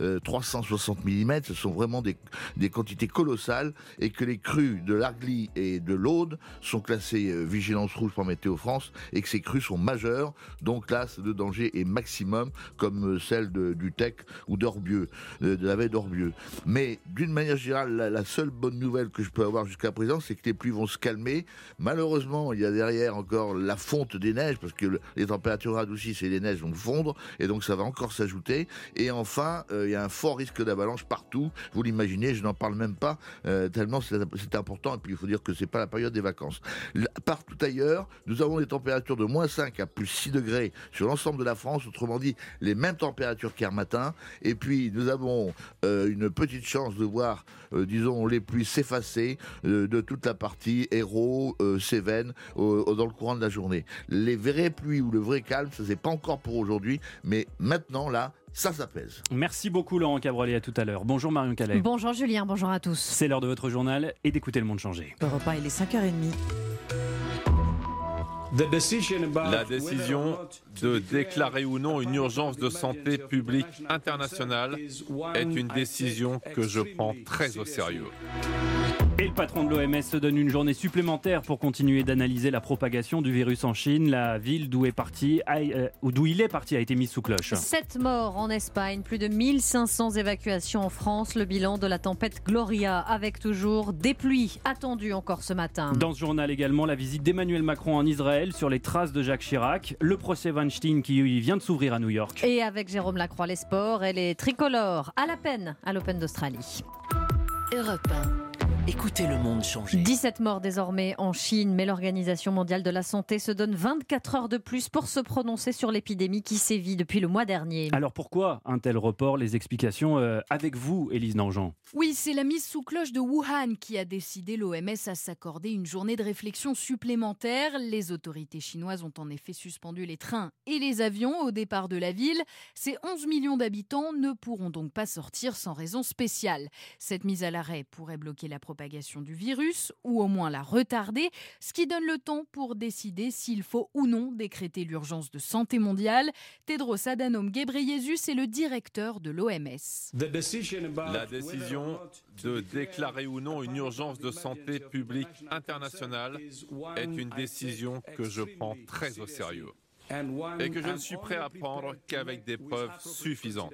360 mm, ce sont vraiment des quantités colossales, et que les crues de l'Argly et de l'Aude sont classées vigilance rouge par Météo France, et que ces crues sont majeures, donc là le danger est maximum, comme celle du Tech ou d'Orbieu, de la baie d'Orbieu. Mais d'une manière générale, la seule bonne nouvelle que je peux avoir jusqu'à présent, c'est que les pluies vont se calmer. Malheureusement, il y a derrière encore la fonte des neiges, parce que les températures radoucissent et les neiges vont fondre, et donc ça va encore s'ajouter. Et enfin, il y a un fort risque d'avalanche partout, vous l'imaginez, je n'en parle même pas, tellement c'est important, et puis il faut dire que c'est pas la période des vacances. Partout ailleurs, nous avons des températures de -5 à +6 degrés sur l'ensemble de la France, autrement dit, les mêmes températures qu'hier matin, et puis nous avons une petite chance de voir, disons, les pluies s'effacer de toute la partie Hérault, Cévennes, dans le courant de la journée. Les vraies pluies ou le vrai calme, ça c'est pas encore pour aujourd'hui, mais maintenant là, ça pèse. Merci beaucoup Laurent Cabrol, et à tout à l'heure. Bonjour Marion Calais. Bonjour Julien, bonjour à tous. C'est l'heure de votre journal et d'écouter Le Monde changer. Europe 1, il est 5h30. La décision de déclarer ou non une urgence de santé publique internationale est une décision que je prends très au sérieux. Et le patron de l'OMS se donne une journée supplémentaire pour continuer d'analyser la propagation du virus en Chine. La ville d'où il est parti a été mise sous cloche. 7 morts en Espagne, plus de 1500 évacuations en France. Le bilan de la tempête Gloria, avec toujours des pluies attendues encore ce matin. Dans ce journal également, la visite d'Emmanuel Macron en Israël sur les traces de Jacques Chirac. Le procès Weinstein qui vient de s'ouvrir à New York. Et avec Jérôme Lacroix, les sports et les tricolores à la peine à l'Open d'Australie. Europe 1. Écoutez le monde changer. 17 morts désormais en Chine, mais l'Organisation mondiale de la santé se donne 24 heures de plus pour se prononcer sur l'épidémie qui sévit depuis le mois dernier. Alors pourquoi un tel report? Les explications avec vous, Élise Nangean. Oui, c'est la mise sous cloche de Wuhan qui a décidé l'OMS à s'accorder une journée de réflexion supplémentaire. Les autorités chinoises ont en effet suspendu les trains et les avions au départ de la ville. Ces 11 millions d'habitants ne pourront donc pas sortir sans raison spéciale. Cette mise à l'arrêt pourrait bloquer la propagation du virus ou au moins la retarder, ce qui donne le temps pour décider s'il faut ou non décréter l'urgence de santé mondiale. Tedros Adhanom Ghebreyesus est le directeur de l'OMS. La décision de déclarer ou non une urgence de santé publique internationale est une décision que je prends très au sérieux et que je ne suis prêt à prendre qu'avec des preuves suffisantes.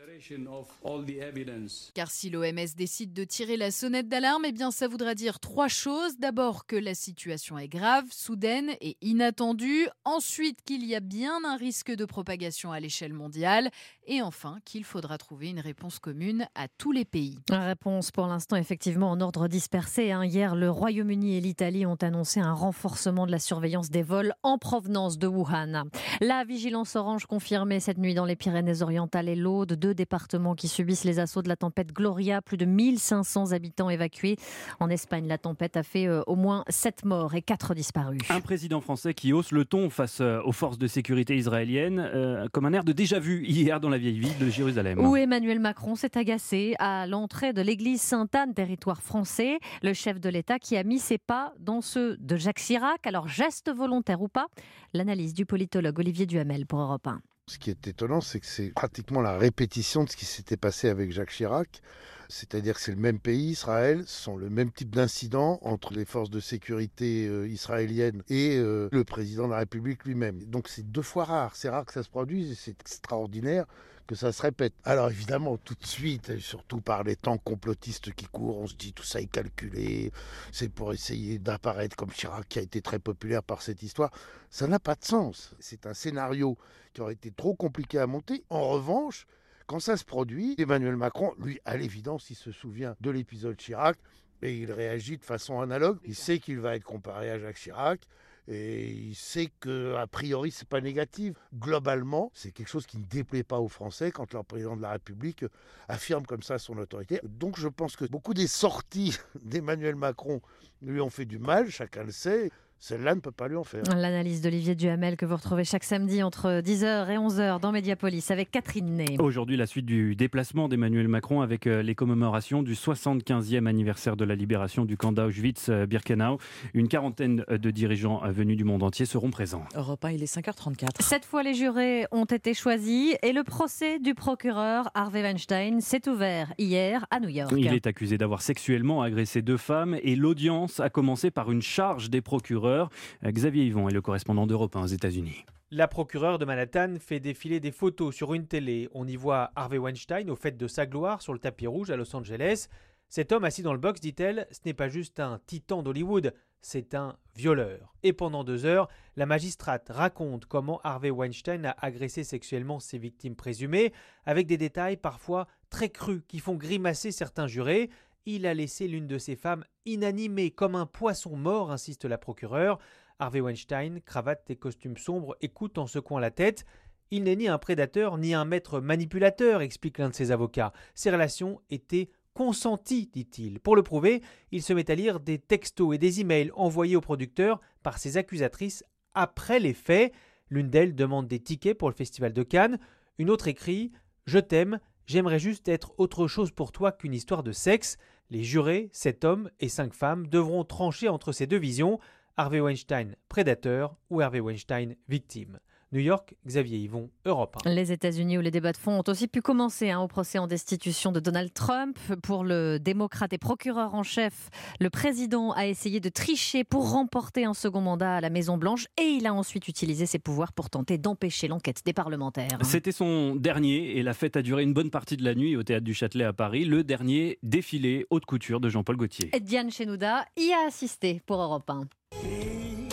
Car si l'OMS décide de tirer la sonnette d'alarme, eh bien ça voudra dire 3 choses. D'abord que la situation est grave, soudaine et inattendue. Ensuite qu'il y a bien un risque de propagation à l'échelle mondiale. Et enfin qu'il faudra trouver une réponse commune à tous les pays. Une réponse pour l'instant effectivement en ordre dispersé. Hier, le Royaume-Uni et l'Italie ont annoncé un renforcement de la surveillance des vols en provenance de Wuhan. La vigilance orange confirmée cette nuit dans les Pyrénées-Orientales et l'Aude, 2 départements qui subissent les assauts de la tempête Gloria, plus de 1500 habitants évacués. En Espagne, la tempête a fait au moins 7 morts et 4 disparus. Un président français qui hausse le ton face aux forces de sécurité israéliennes, comme un air de déjà-vu hier dans la vieille ville de Jérusalem. Où Emmanuel Macron s'est agacé à l'entrée de l'église Sainte-Anne, territoire français. Le chef de l'État qui a mis ses pas dans ceux de Jacques Chirac. Alors, geste volontaire ou pas, l'analyse du politologue Olivier Duhamel pour Europe 1. Ce qui est étonnant, c'est que c'est pratiquement la répétition de ce qui s'était passé avec Jacques Chirac. C'est-à-dire que c'est le même pays, Israël, ce sont le même type d'incidents entre les forces de sécurité israéliennes et le président de la République lui-même. Donc c'est 2 fois rare, c'est rare que ça se produise et c'est extraordinaire que ça se répète. Alors évidemment, tout de suite, surtout par les temps complotistes qui courent, on se dit tout ça est calculé, c'est pour essayer d'apparaître comme Chirac qui a été très populaire par cette histoire. Ça n'a pas de sens. C'est un scénario qui aurait été trop compliqué à monter. En revanche, quand ça se produit, Emmanuel Macron, lui, à l'évidence, il se souvient de l'épisode Chirac et il réagit de façon analogue. Il sait qu'il va être comparé à Jacques Chirac. Et il sait qu'a priori, c'est pas négatif. Globalement, c'est quelque chose qui ne déplaît pas aux Français quand leur président de la République affirme comme ça son autorité. Donc je pense que beaucoup des sorties d'Emmanuel Macron lui ont fait du mal, chacun le sait. Celle-là ne peut pas lui en faire. L'analyse d'Olivier Duhamel que vous retrouvez chaque samedi entre 10h et 11h dans Mediapolis avec Catherine Ney. Aujourd'hui, la suite du déplacement d'Emmanuel Macron avec les commémorations du 75e anniversaire de la libération du camp d'Auschwitz-Birkenau. Une quarantaine de dirigeants venus du monde entier seront présents. Europe 1, il est 5h34. 7 fois les jurés ont été choisis et le procès du procureur Harvey Weinstein s'est ouvert hier à New York. Il est accusé d'avoir sexuellement agressé 2 femmes et l'audience a commencé par une charge des procureurs. Xavier Yvon est le correspondant d'Europe 1 aux États-Unis. La procureure de Manhattan fait défiler des photos sur une télé. On y voit Harvey Weinstein au fait de sa gloire sur le tapis rouge à Los Angeles. Cet homme assis dans le box, dit-elle, ce n'est pas juste un titan d'Hollywood, c'est un violeur. Et pendant 2 heures, la magistrate raconte comment Harvey Weinstein a agressé sexuellement ses victimes présumées, avec des détails parfois très crus qui font grimacer certains jurés. Il a laissé l'une de ses femmes inanimée comme un poisson mort, insiste la procureure. Harvey Weinstein, cravate et costume sombre, écoute en secouant la tête. Il n'est ni un prédateur ni un maître manipulateur, explique l'un de ses avocats. Ses relations étaient consenties, dit-il. Pour le prouver, il se met à lire des textos et des emails envoyés au producteur par ses accusatrices après les faits. L'une d'elles demande des tickets pour le festival de Cannes. Une autre écrit « Je t'aime ». J'aimerais juste être autre chose pour toi qu'une histoire de sexe. Les jurés, 7 hommes et 5 femmes, devront trancher entre ces 2 visions, Harvey Weinstein prédateur ou Harvey Weinstein victime. New York, Xavier Yvon, Europe 1. Les États-Unis où les débats de fond ont aussi pu commencer au procès en destitution de Donald Trump. Pour le démocrate et procureur en chef, le président a essayé de tricher pour remporter un second mandat à la Maison-Blanche et il a ensuite utilisé ses pouvoirs pour tenter d'empêcher l'enquête des parlementaires. C'était son dernier et la fête a duré une bonne partie de la nuit au Théâtre du Châtelet à Paris. Le dernier défilé haute couture de Jean-Paul Gaultier. Et Diane Chenouda y a assisté pour Europe 1.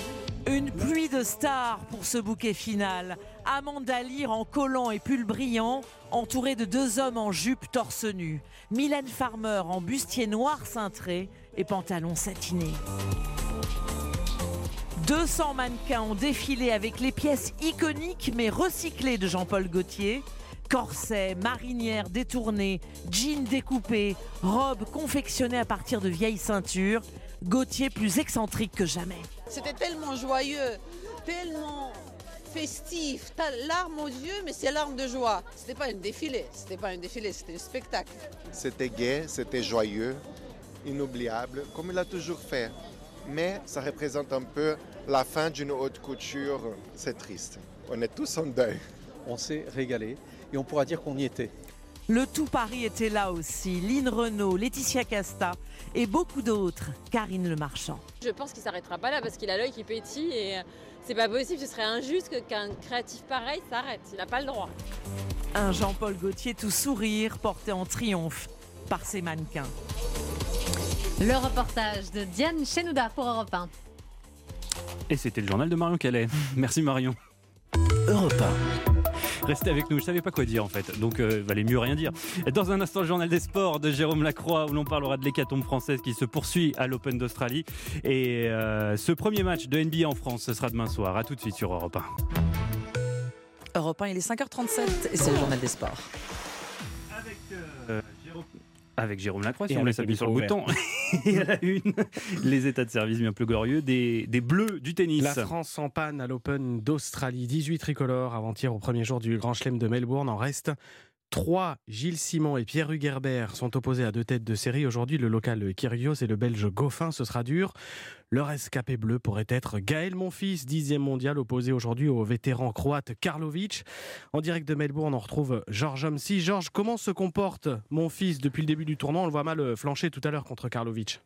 Une pluie de stars pour ce bouquet final. Amanda Lear en collant et pull brillant, entourée de 2 hommes en jupe torse nu. Mylène Farmer en bustier noir cintré et pantalon satiné. 200 mannequins ont défilé avec les pièces iconiques mais recyclées de Jean-Paul Gaultier. Corsets, marinières détournées, jeans découpés, robes confectionnées à partir de vieilles ceintures. Gaultier plus excentrique que jamais. C'était tellement joyeux, tellement festif. T'as larmes aux yeux, mais c'est larmes de joie. C'était pas un défilé, c'était un spectacle. C'était gai, c'était joyeux, inoubliable, comme il a toujours fait. Mais ça représente un peu la fin d'une haute couture. C'est triste. On est tous en deuil. On s'est régalé et on pourra dire qu'on y était. Le tout Paris était là aussi. Lynn Renaud, Laetitia Casta et beaucoup d'autres. Karine Le Marchand. Je pense qu'il ne s'arrêtera pas là parce qu'il a l'œil qui pétille et c'est pas possible. Ce serait injuste qu'un créatif pareil s'arrête. Il n'a pas le droit. Un Jean-Paul Gaultier tout sourire, porté en triomphe par ses mannequins. Le reportage de Diane Chenouda pour Europe 1. Et c'était le journal de Marion Calais. Merci Marion. Europe 1. Restez avec nous, je ne savais pas quoi dire en fait, donc valait mieux rien dire. Dans un instant, le journal des sports de Jérôme Lacroix, où l'on parlera de l'hécatombe française qui se poursuit à l'Open d'Australie. Et ce premier match de NBA en France, ce sera demain soir. A tout de suite sur Europe 1. Europe 1, il est 5h37 et c'est le journal des sports. Avec Jérôme Lacroix, si on laisse appuyer sur le bouton. Et à la une, les états de service bien plus glorieux des Bleus du tennis. La France en panne à l'Open d'Australie. 18 tricolores avant-hier au premier jour du Grand Chelem de Melbourne. En reste 3. Gilles Simon et Pierre Hugerbert sont opposés à 2 têtes de série. Aujourd'hui, le local Kyrgios et le belge Goffin, ce sera dur. Le rescapé bleu pourrait être Gaël Monfils, 10e mondial, opposé aujourd'hui au vétéran croate Karlovic. En direct de Melbourne, on retrouve Georges Homsi. Georges, comment se comporte Monfils depuis le début du tournoi? On le voit mal flancher tout à l'heure contre Karlovic.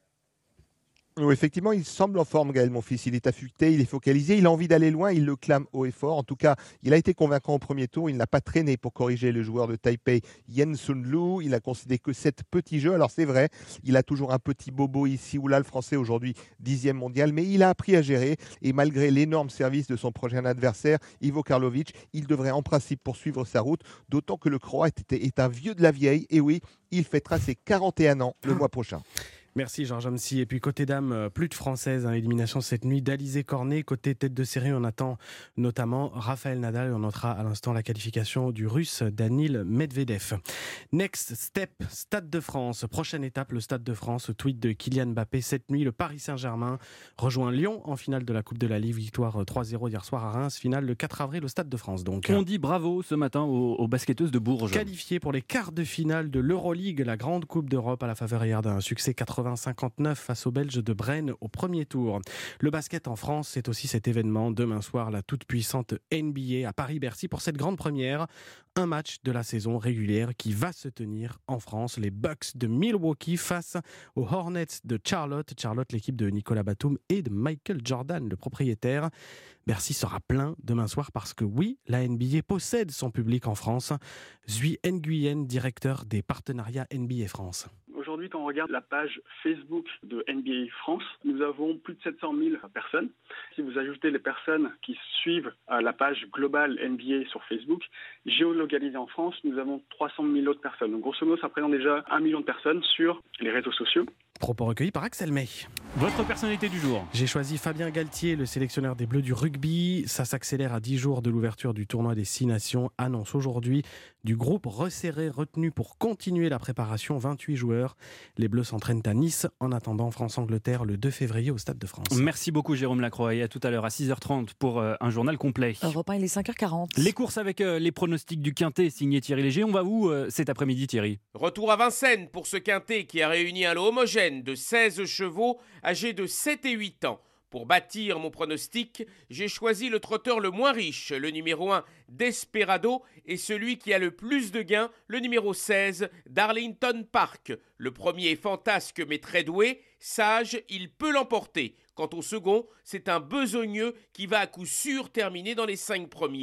Oui, effectivement, il semble en forme, Gaël Monfils. Il est affûté, il est focalisé, il a envie d'aller loin, il le clame haut et fort. En tout cas, il a été convaincant au premier tour. Il n'a pas traîné pour corriger le joueur de Taipei, Yen Sun Lu. Il a considéré que 7 petits jeux. Alors c'est vrai, il a toujours un petit bobo ici ou là, le Français aujourd'hui 10e mondial, mais il a appris à gérer. Et malgré l'énorme service de son prochain adversaire, Ivo Karlovic, il devrait en principe poursuivre sa route. D'autant que le Croate est un vieux de la vieille. Et oui, il fêtera ses 41 ans le mois prochain. Merci Georges Homsi. Et puis côté dames, plus de Françaises. Élimination cette nuit d'Alizé Cornet. Côté tête de série, on attend notamment Raphaël Nadal. Et on notera à l'instant la qualification du Russe Danil Medvedev. Next step, Stade de France. Prochaine étape, le Stade de France. Tweet de Kylian Mbappé. Cette nuit, le Paris Saint-Germain rejoint Lyon en finale de la Coupe de la Ligue. Victoire 3-0 hier soir à Reims. Finale le 4 avril au Stade de France. Donc, on dit bravo ce matin aux basketteuses de Bourges. Qualifiées pour les quarts de finale de l'Euroleague, la grande Coupe d'Europe à la faveur hier d'un succès 80-59 face aux Belges de Braine au premier tour. Le basket en France, c'est aussi cet événement. Demain soir, la toute puissante NBA à Paris-Bercy pour cette grande première. Un match de la saison régulière qui va se tenir en France. Les Bucks de Milwaukee face aux Hornets de Charlotte. Charlotte, l'équipe de Nicolas Batum et de Michael Jordan, le propriétaire. Bercy sera plein demain soir parce que oui, la NBA possède son public en France. Zui Nguyen, directeur des partenariats NBA France. Aujourd'hui, quand on regarde la page Facebook de NBA France, nous avons plus de 700 000 personnes. Si vous ajoutez les personnes qui suivent la page globale NBA sur Facebook, géolocalisée en France, nous avons 300 000 autres personnes. Donc grosso modo, ça représente déjà 1 million de personnes sur les réseaux sociaux. Propos recueillis par Axel May. Votre personnalité du jour? J'ai choisi Fabien Galtier, le sélectionneur des Bleus du rugby. Ça s'accélère à 10 jours de l'ouverture du tournoi des 6 nations. Annonce aujourd'hui du groupe resserré retenu pour continuer la préparation. 28 joueurs. Les Bleus s'entraînent à Nice en attendant France-Angleterre le 2 février au Stade de France. Merci beaucoup Jérôme Lacroix et à tout à l'heure à 6h30 pour un journal complet. Europe 1, il est 5h40. Les courses avec les pronostics du Quintet signé Thierry Léger. On va où cet après-midi Thierry? Retour à Vincennes pour ce Quintet qui a réuni un lot homogène de 16 chevaux âgés de 7 et 8 ans. Pour bâtir mon pronostic, j'ai choisi le trotteur le moins riche, le numéro 1 Desperado, et celui qui a le plus de gains, le numéro 16 Darlington Park. Le premier est fantasque mais très doué, sage, il peut l'emporter. Quant au second, c'est un besogneux qui va à coup sûr terminer dans les 5 premiers.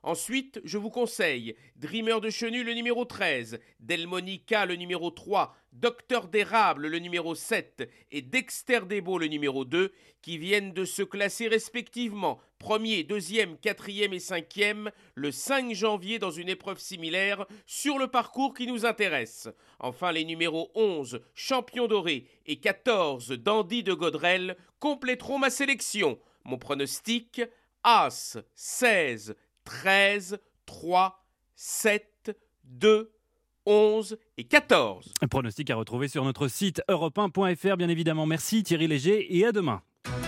Ensuite, je vous conseille Dreamer de Chenu le numéro 13, Delmonica le numéro 3, Docteur d'Érable le numéro 7 et Dexter Debo le numéro 2 qui viennent de se classer respectivement 1er, 2e, 4e et 5e le 5 janvier dans une épreuve similaire sur le parcours qui nous intéresse. Enfin, les numéros 11, Champion Doré et 14, Dandy de Godrel compléteront ma sélection. Mon pronostic, As, 16, 13, 3, 7, 2, 11 et 14. Un pronostic à retrouver sur notre site europe1.fr, bien évidemment. Merci Thierry Léger et à demain.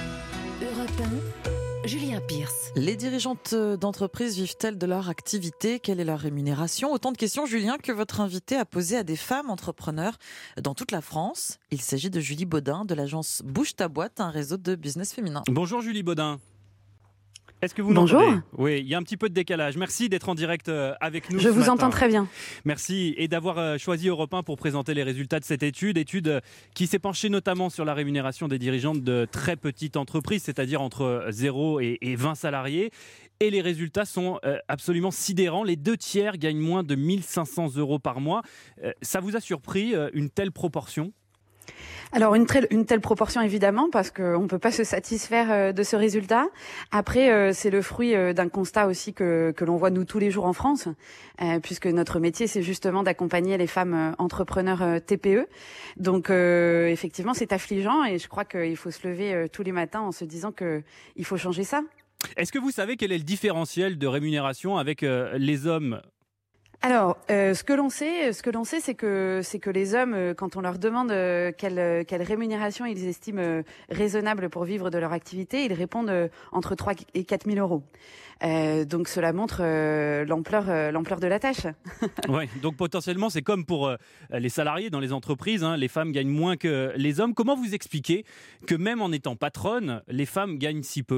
Europe 1, Julien Pierce. Les dirigeantes d'entreprises vivent-elles de leur activité? Quelle est leur rémunération? Autant de questions, Julien, que votre invité a posé à des femmes entrepreneurs dans toute la France. Il s'agit de Julie Baudin de l'agence Bouge ta boîte, un réseau de business féminin. Bonjour Julie Baudin. Est-ce que vous Bonjour. m'entendez? Oui, il y a un petit peu de décalage. Merci d'être en direct avec nous. Je vous matin. entends très bien. Merci et d'avoir choisi Europe 1 pour présenter les résultats de cette étude qui s'est penchée notamment sur la rémunération des dirigeantes de très petites entreprises, c'est-à-dire entre 0 et 20 salariés. Et les résultats sont absolument sidérants. Les 2/3 gagnent moins de 1 500 € par mois. Ça vous a surpris une telle proportion ? Alors une telle proportion évidemment parce qu'on ne peut pas se satisfaire de ce résultat. Après c'est le fruit d'un constat aussi que l'on voit nous tous les jours en France puisque notre métier c'est justement d'accompagner les femmes entrepreneurs TPE. Donc effectivement c'est affligeant et je crois qu'il faut se lever tous les matins en se disant qu'il faut changer ça. Est-ce que vous savez quel est le différentiel de rémunération avec les hommes ? Alors, ce que l'on sait, c'est que les hommes, quand on leur demande quelle rémunération ils estiment raisonnable pour vivre de leur activité, ils répondent entre 3 et 4 000 €. Donc cela montre l'ampleur de la tâche. Ouais, donc potentiellement c'est comme pour les salariés dans les entreprises, hein, les femmes gagnent moins que les hommes. Comment vous expliquez que même en étant patronne, les femmes gagnent si peu ?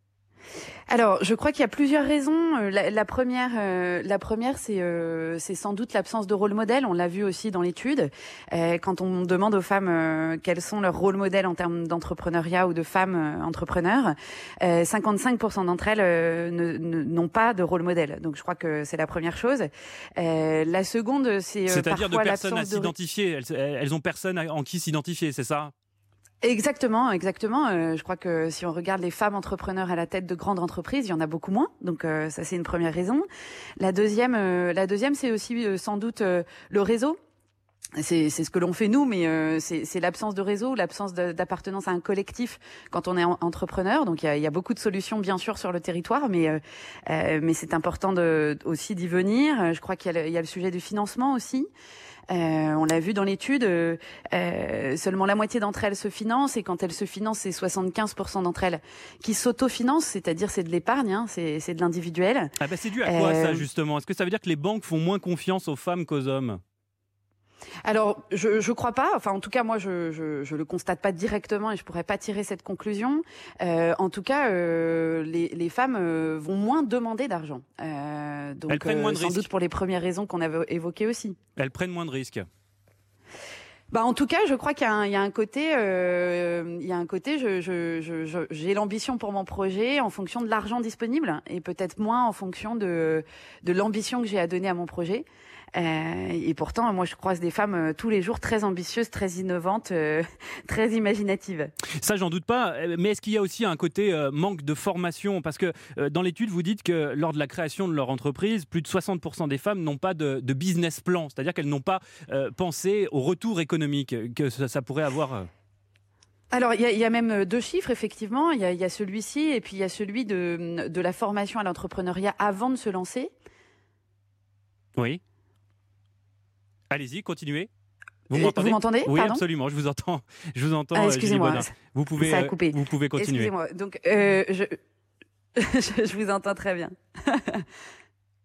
Alors, je crois qu'il y a plusieurs raisons. La première, c'est sans doute l'absence de rôle modèle. On l'a vu aussi dans l'étude. Quand on demande aux femmes quels sont leurs rôles modèles en termes d'entrepreneuriat ou de femmes entrepreneurs, 55% d'entre elles n'ont pas de rôle modèle. Donc, je crois que c'est la première chose. La seconde, c'est-à-dire parfois de personnes à s'identifier. Elles ont personne en qui s'identifier, c'est ça ? Exactement. Je crois que si on regarde les femmes entrepreneurs à la tête de grandes entreprises, il y en a beaucoup moins. Donc ça, c'est une première raison. La deuxième, c'est aussi sans doute le réseau. C'est ce que l'on fait nous, mais c'est l'absence de réseau, l'absence d'appartenance à un collectif quand on est entrepreneur. Donc il y a beaucoup de solutions bien sûr sur le territoire, mais c'est important aussi d'y venir. Je crois qu'il y a le sujet du financement aussi. On l'a vu dans l'étude, seulement la moitié d'entre elles se financent et quand elles se financent, c'est 75% d'entre elles qui s'autofinancent, c'est-à-dire c'est de l'épargne, hein, c'est de l'individuel. Ah bah c'est dû à quoi ça justement ? Est-ce que ça veut dire que les banques font moins confiance aux femmes qu'aux hommes ? Alors, je crois pas. Enfin, en tout cas, moi, je le constate pas directement et je pourrais pas tirer cette conclusion. En tout cas, les femmes vont moins demander d'argent. Donc, elles prennent moins de risques. Sans doute pour les premières raisons qu'on avait évoquées aussi. Elles prennent moins de risques. Bah en tout cas, je crois qu'il y a un côté, j'ai l'ambition pour mon projet en fonction de l'argent disponible et peut-être moins en fonction de l'ambition que j'ai à donner à mon projet. Et pourtant, moi, je croise des femmes tous les jours très ambitieuses, très innovantes, très imaginatives. Ça, j'en doute pas. Mais est-ce qu'il y a aussi un côté manque de formation ? Parce que dans l'étude, vous dites que lors de la création de leur entreprise, plus de 60% des femmes n'ont pas de business plan. C'est-à-dire qu'elles n'ont pas pensé au retour économique que ça pourrait avoir. Alors, il y a même 2 chiffres, effectivement. Il y a celui-ci et puis il y a celui de la formation à l'entrepreneuriat avant de se lancer. Oui. Allez-y, continuez. Vous m'entendez ? Oui, Pardon ? absolument, je vous entends. Excusez-moi, vous pouvez, ça a coupé. Vous pouvez continuer. Excusez-moi, donc je vous entends très bien.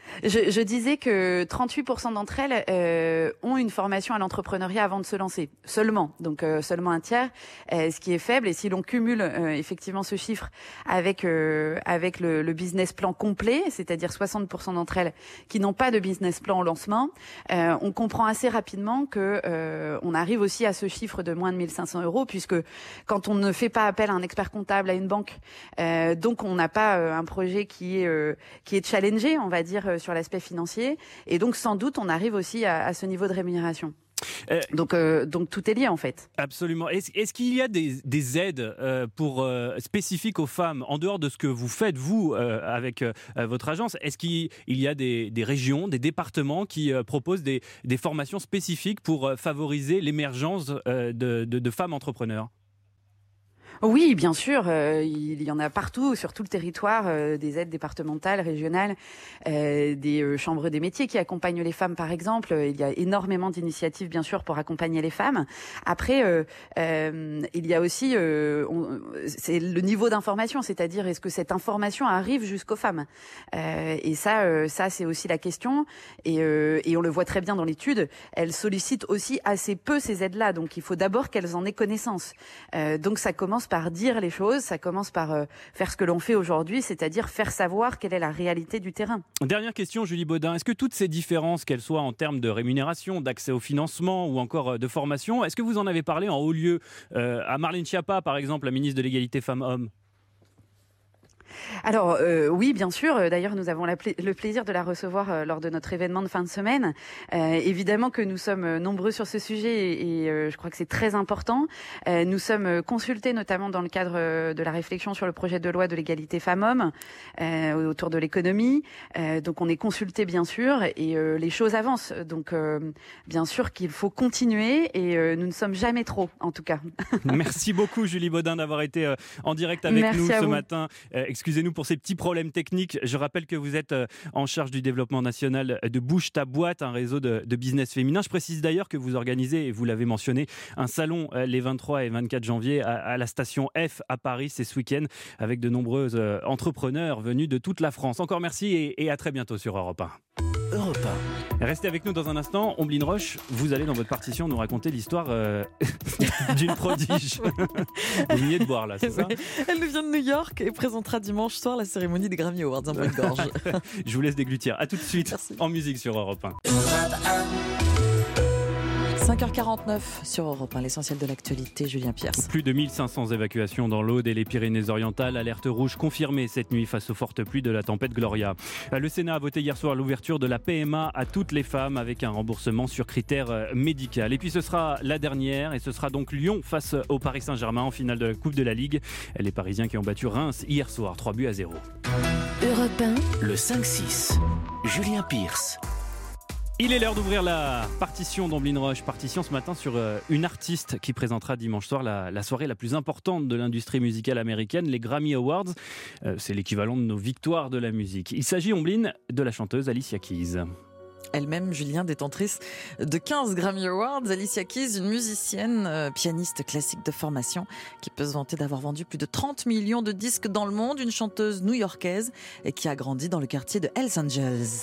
Je disais que 38% d'entre elles ont une formation à l'entrepreneuriat avant de se lancer, seulement, donc seulement un tiers, ce qui est faible. Et si l'on cumule effectivement ce chiffre avec le business plan complet, c'est-à-dire 60% d'entre elles qui n'ont pas de business plan au lancement, on comprend assez rapidement que on arrive aussi à ce chiffre de moins de 1 500 €, puisque quand on ne fait pas appel à un expert comptable, à une banque, donc on n'a pas un projet qui est challengé, on va dire, sur l'aspect financier, et donc sans doute on arrive aussi à ce niveau de rémunération. Donc tout est lié en fait. Absolument. Est-ce qu'il y a des aides spécifiques aux femmes en dehors de ce que vous faites vous avec votre agence? Est-ce qu'il y a des régions, des départements qui proposent des formations spécifiques pour favoriser l'émergence de femmes entrepreneurs? Oui, bien sûr, il y en a partout, sur tout le territoire, des aides départementales, régionales, des chambres des métiers qui accompagnent les femmes, par exemple. Il y a énormément d'initiatives, bien sûr, pour accompagner les femmes. Après, il y a aussi, c'est le niveau d'information, c'est-à-dire est-ce que cette information arrive jusqu'aux femmes. Et ça, c'est aussi la question. Et on le voit très bien dans l'étude. Elles sollicitent aussi assez peu ces aides-là, donc il faut d'abord qu'elles en aient connaissance. Donc ça commence par dire les choses, ça commence par faire ce que l'on fait aujourd'hui, c'est-à-dire faire savoir quelle est la réalité du terrain. Dernière question, Julie Baudin. Est-ce que toutes ces différences, qu'elles soient en termes de rémunération, d'accès au financement ou encore de formation, est-ce que vous en avez parlé en haut lieu à Marlène Schiappa, par exemple, la ministre de l'égalité femmes-hommes? Alors oui, bien sûr. D'ailleurs, nous avons le plaisir de la recevoir lors de notre événement de fin de semaine. Évidemment que nous sommes nombreux sur ce sujet et je crois que c'est très important. Nous sommes consultés notamment dans le cadre de la réflexion sur le projet de loi de l'égalité femmes-hommes autour de l'économie. Donc on est consultés bien sûr et les choses avancent. Donc bien sûr qu'il faut continuer et nous ne sommes jamais trop en tout cas. Merci beaucoup Julie Baudin d'avoir été en direct avec nous ce matin. Excusez-nous pour ces petits problèmes techniques. Je rappelle que vous êtes en charge du développement national de Bouge ta boîte, un réseau de business féminin. Je précise d'ailleurs que vous organisez, et vous l'avez mentionné, un salon les 23 et 24 janvier à la station F à Paris, c'est ce week-end, avec de nombreux entrepreneurs venus de toute la France. Encore merci et à très bientôt sur Europe 1. Europe 1. Restez avec nous dans un instant. Omblin Roche, vous allez dans votre partition nous raconter l'histoire d'une prodige. Vous veniez de boire là, c'est ça? Elle nous vient de New York et présentera dimanche soir la cérémonie des Grammy Awards en pleine gorge. Je vous laisse déglutir. À tout de suite. Merci. En musique sur Europe 1. 5h49 sur Europe 1, l'essentiel de l'actualité, Julien Pierce. Plus de 1500 évacuations dans l'Aude et les Pyrénées-Orientales. Alerte rouge confirmée cette nuit face aux fortes pluies de la tempête Gloria. Le Sénat a voté hier soir l'ouverture de la PMA à toutes les femmes avec un remboursement sur critères médicaux. Et puis ce sera la dernière et ce sera donc Lyon face au Paris Saint-Germain en finale de la Coupe de la Ligue. Les Parisiens qui ont battu Reims hier soir, 3-0. Europe 1, le 5-6. Julien Pierce. Il est l'heure d'ouvrir la partition d'Omblin Roche. Partition ce matin sur une artiste qui présentera dimanche soir la soirée la plus importante de l'industrie musicale américaine, les Grammy Awards. C'est l'équivalent de nos victoires de la musique. Il s'agit, Omblin, de la chanteuse Alicia Keys. Elle-même, Julien, détentrice de 15 Grammy Awards. Alicia Keys, une musicienne, pianiste classique de formation, qui peut se vanter d'avoir vendu plus de 30 millions de disques dans le monde. Une chanteuse new-yorkaise et qui a grandi dans le quartier de Hells Angels.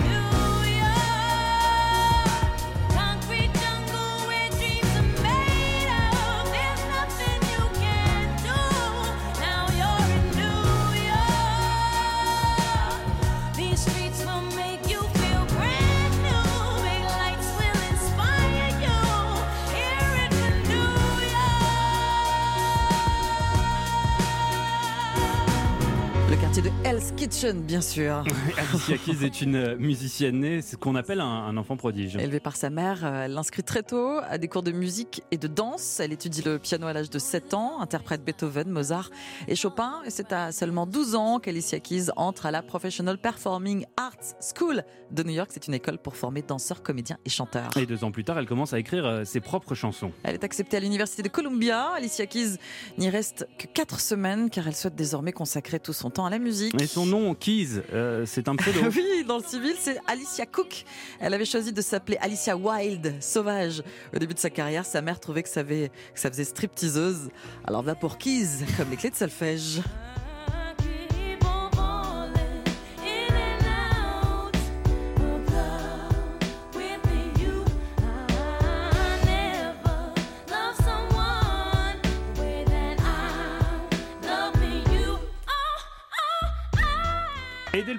De Hell's Kitchen, bien sûr. Alicia Keys est une musicienne née, c'est ce qu'on appelle un enfant prodige. Élevée par sa mère, elle l'inscrit très tôt à des cours de musique et de danse. Elle étudie le piano à l'âge de 7 ans, interprète Beethoven, Mozart et Chopin. Et c'est à seulement 12 ans qu'Alicia Keys entre à la Professional Performing Arts School de New York. C'est une école pour former danseurs, comédiens et chanteurs. Et 2 ans plus tard, elle commence à écrire ses propres chansons. Elle est acceptée à l'université de Columbia. Alicia Keys n'y reste que 4 semaines car elle souhaite désormais consacrer tout son temps à la musique. Et son nom, Keys, c'est un pseudo. Oui, dans le civil, c'est Alicia Cook. Elle avait choisi de s'appeler Alicia Wild, sauvage. Au début de sa carrière, sa mère trouvait que ça faisait stripteaseuse. Alors va pour Keys, comme les clés de solfège.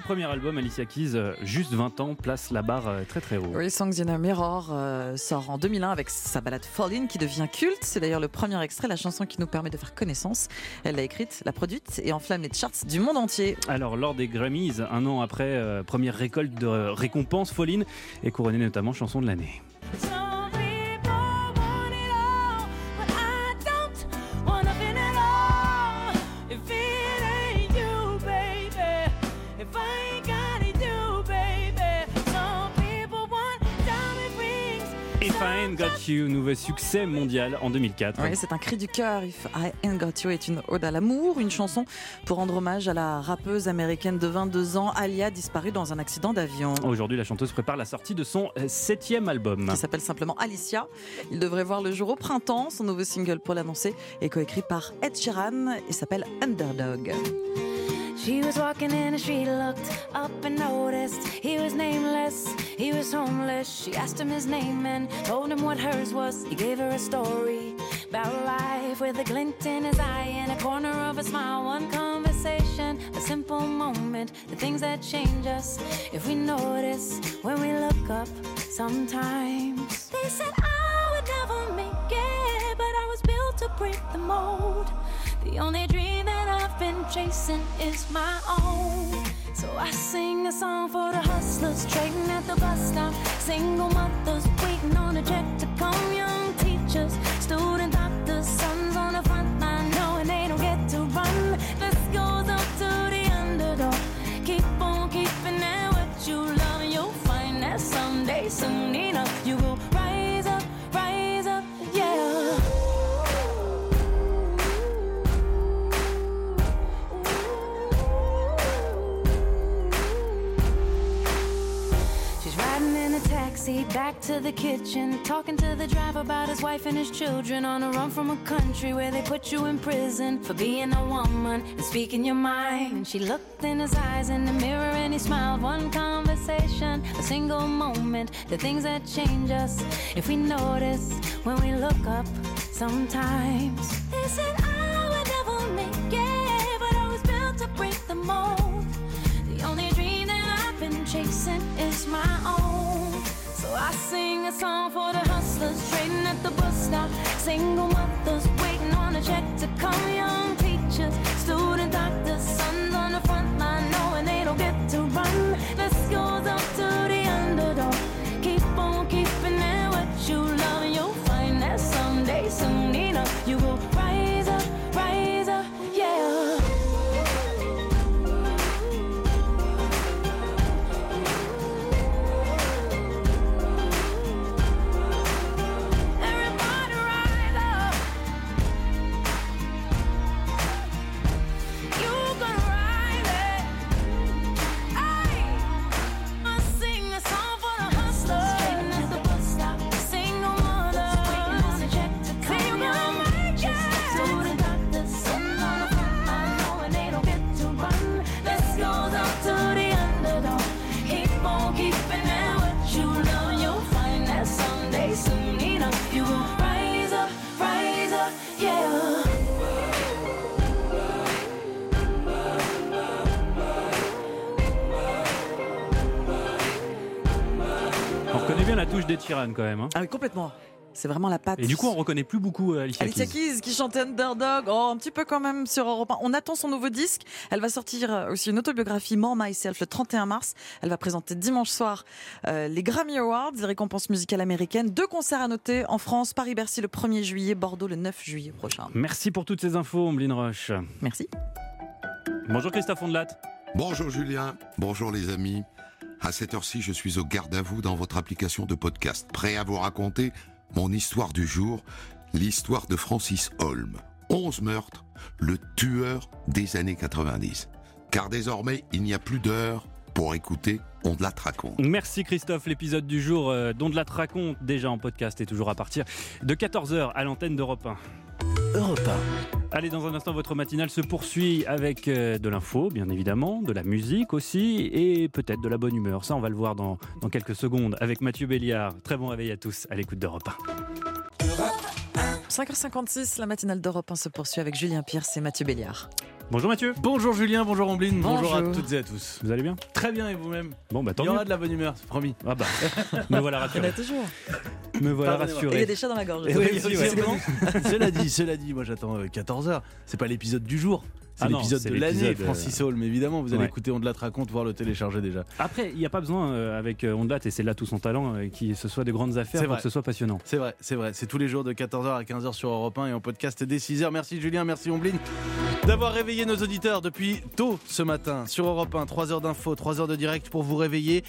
premier album, Alicia Keys, juste 20 ans, place la barre très très haut. Oui, Songs in a Mirror sort en 2001 avec sa ballade Fallin' qui devient culte. C'est d'ailleurs le premier extrait, la chanson qui nous permet de faire connaissance. Elle l'a écrite, l'a produite et enflamme les charts du monde entier. Alors, lors des Grammys, un an après, première récolte de récompenses, Fallin' est couronnée notamment chanson de l'année. If I Ain't Got You, nouveau succès mondial en 2004. Oui, c'est un cri du cœur. If I Ain't Got You est une ode à l'amour, une chanson pour rendre hommage à la rappeuse américaine de 22 ans, Aaliyah, disparue dans un accident d'avion. Aujourd'hui, la chanteuse prépare la sortie de son 7e album. Qui s'appelle simplement Alicia. Il devrait voir le jour au printemps. Son nouveau single, pour l'annoncer, est coécrit par Ed Sheeran et s'appelle Underdog. She was walking in and she looked up and noticed he was nameless, he was homeless. She asked him his name and told him what hers was. He gave her a story about life with a glint in his eye and a corner of a smile. One conversation, a simple moment, the things that change us if we notice when we look up sometimes. They said I would never make it, but I was built to break the mold. The only dream that I've been chasing is my own. So I sing a song for the hustlers trading at the bus stop, single mothers waiting on a check to come, young teachers, student doctors, sons on the front line knowing they don't get to run. This goes up to the underdog. Keep on keeping at what you love, and you'll find that someday, soon enough, you will rise up, yeah. Taxi back to the kitchen, talking to the driver about his wife and his children, on a run from a country where they put you in prison for being a woman and speaking your mind. And she looked in his eyes in the mirror and he smiled. One conversation, a single moment, the things that change us if we notice when we look up sometimes. They said I would never make it, but I was built to break the mold. The only dream that I've been chasing is my own. So I sing a song for the hustlers trading at the bus stop, single mothers waiting on a check to come, young teachers, student doctors, sons on the front line knowing they don't get to run. This goes up to the underdog. Keep on keeping at what you love, and you'll find that someday, soon enough, you will rise up, yeah. Bien la touche d'Ed Sheeran quand même. Hein. Ah oui, complètement. C'est vraiment la patte. Et du coup, on reconnaît plus beaucoup Alicia Keys qui chante Underdog. Oh, un petit peu quand même sur Europe 1. On attend son nouveau disque. Elle va sortir aussi une autobiographie, More Myself, le 31 mars. Elle va présenter dimanche soir les Grammy Awards, les récompenses musicales américaines. 2 concerts à noter en France, Paris-Bercy le 1er juillet, Bordeaux le 9 juillet prochain. Merci pour toutes ces infos, Omblin Roche. Merci. Bonjour Christophe Ondelat. Bonjour Julien, bonjour les amis. À cette heure-ci, je suis au garde à vous dans votre application de podcast, prêt à vous raconter mon histoire du jour, l'histoire de Francis Holm. 11 meurtres, le tueur des années 90. Car désormais, il n'y a plus d'heure pour écouter Ondelat raconte. Merci Christophe, l'épisode du jour d'Ondelat raconte, déjà en podcast et toujours à partir de 14h à l'antenne d'Europe 1. Europe 1. Allez, dans un instant, votre matinale se poursuit avec de l'info, bien évidemment, de la musique aussi, et peut-être de la bonne humeur. Ça, on va le voir dans quelques secondes avec Mathieu Béliard. Très bon réveil à tous, à l'écoute d'Europe 1. 5h56, la matinale d'Europe 1 se poursuit avec Julien Pierce et Mathieu Béliard. Bonjour Mathieu. Bonjour Julien, bonjour Ombline, bonjour à Bonjour. toutes et à tous. Vous allez bien? Très bien et vous-même? Bon bah tant Il y aura mieux. de la bonne humeur, c'est promis. Ah bah, me voilà Il y en rassuré. a toujours. Me voilà Pardonnez-moi. Et il y rassuré. a des chats dans la gorge. Et Oui, oui, c'est c'est bon. cela dit, moi j'attends 14h. C'est pas l'épisode du jour, c'est Ah non, l'épisode c'est de l'année, l'épisode, Francis Holm. Évidemment, vous allez ouais. écouter On te la raconte, voir le télécharger déjà. Après, il n'y a pas besoin avec Ondelat, et c'est là tout son talent, qu'il ce soit de grandes affaires C'est pour vrai. que ce soit passionnant. C'est vrai. C'est tous les jours de 14h à 15h sur Europe 1 et en podcast dès 6h. Merci Julien, merci Ombline d'avoir réveillé nos auditeurs depuis tôt ce matin sur Europe 1. 3 heures d'infos, 3 heures de direct pour vous réveiller.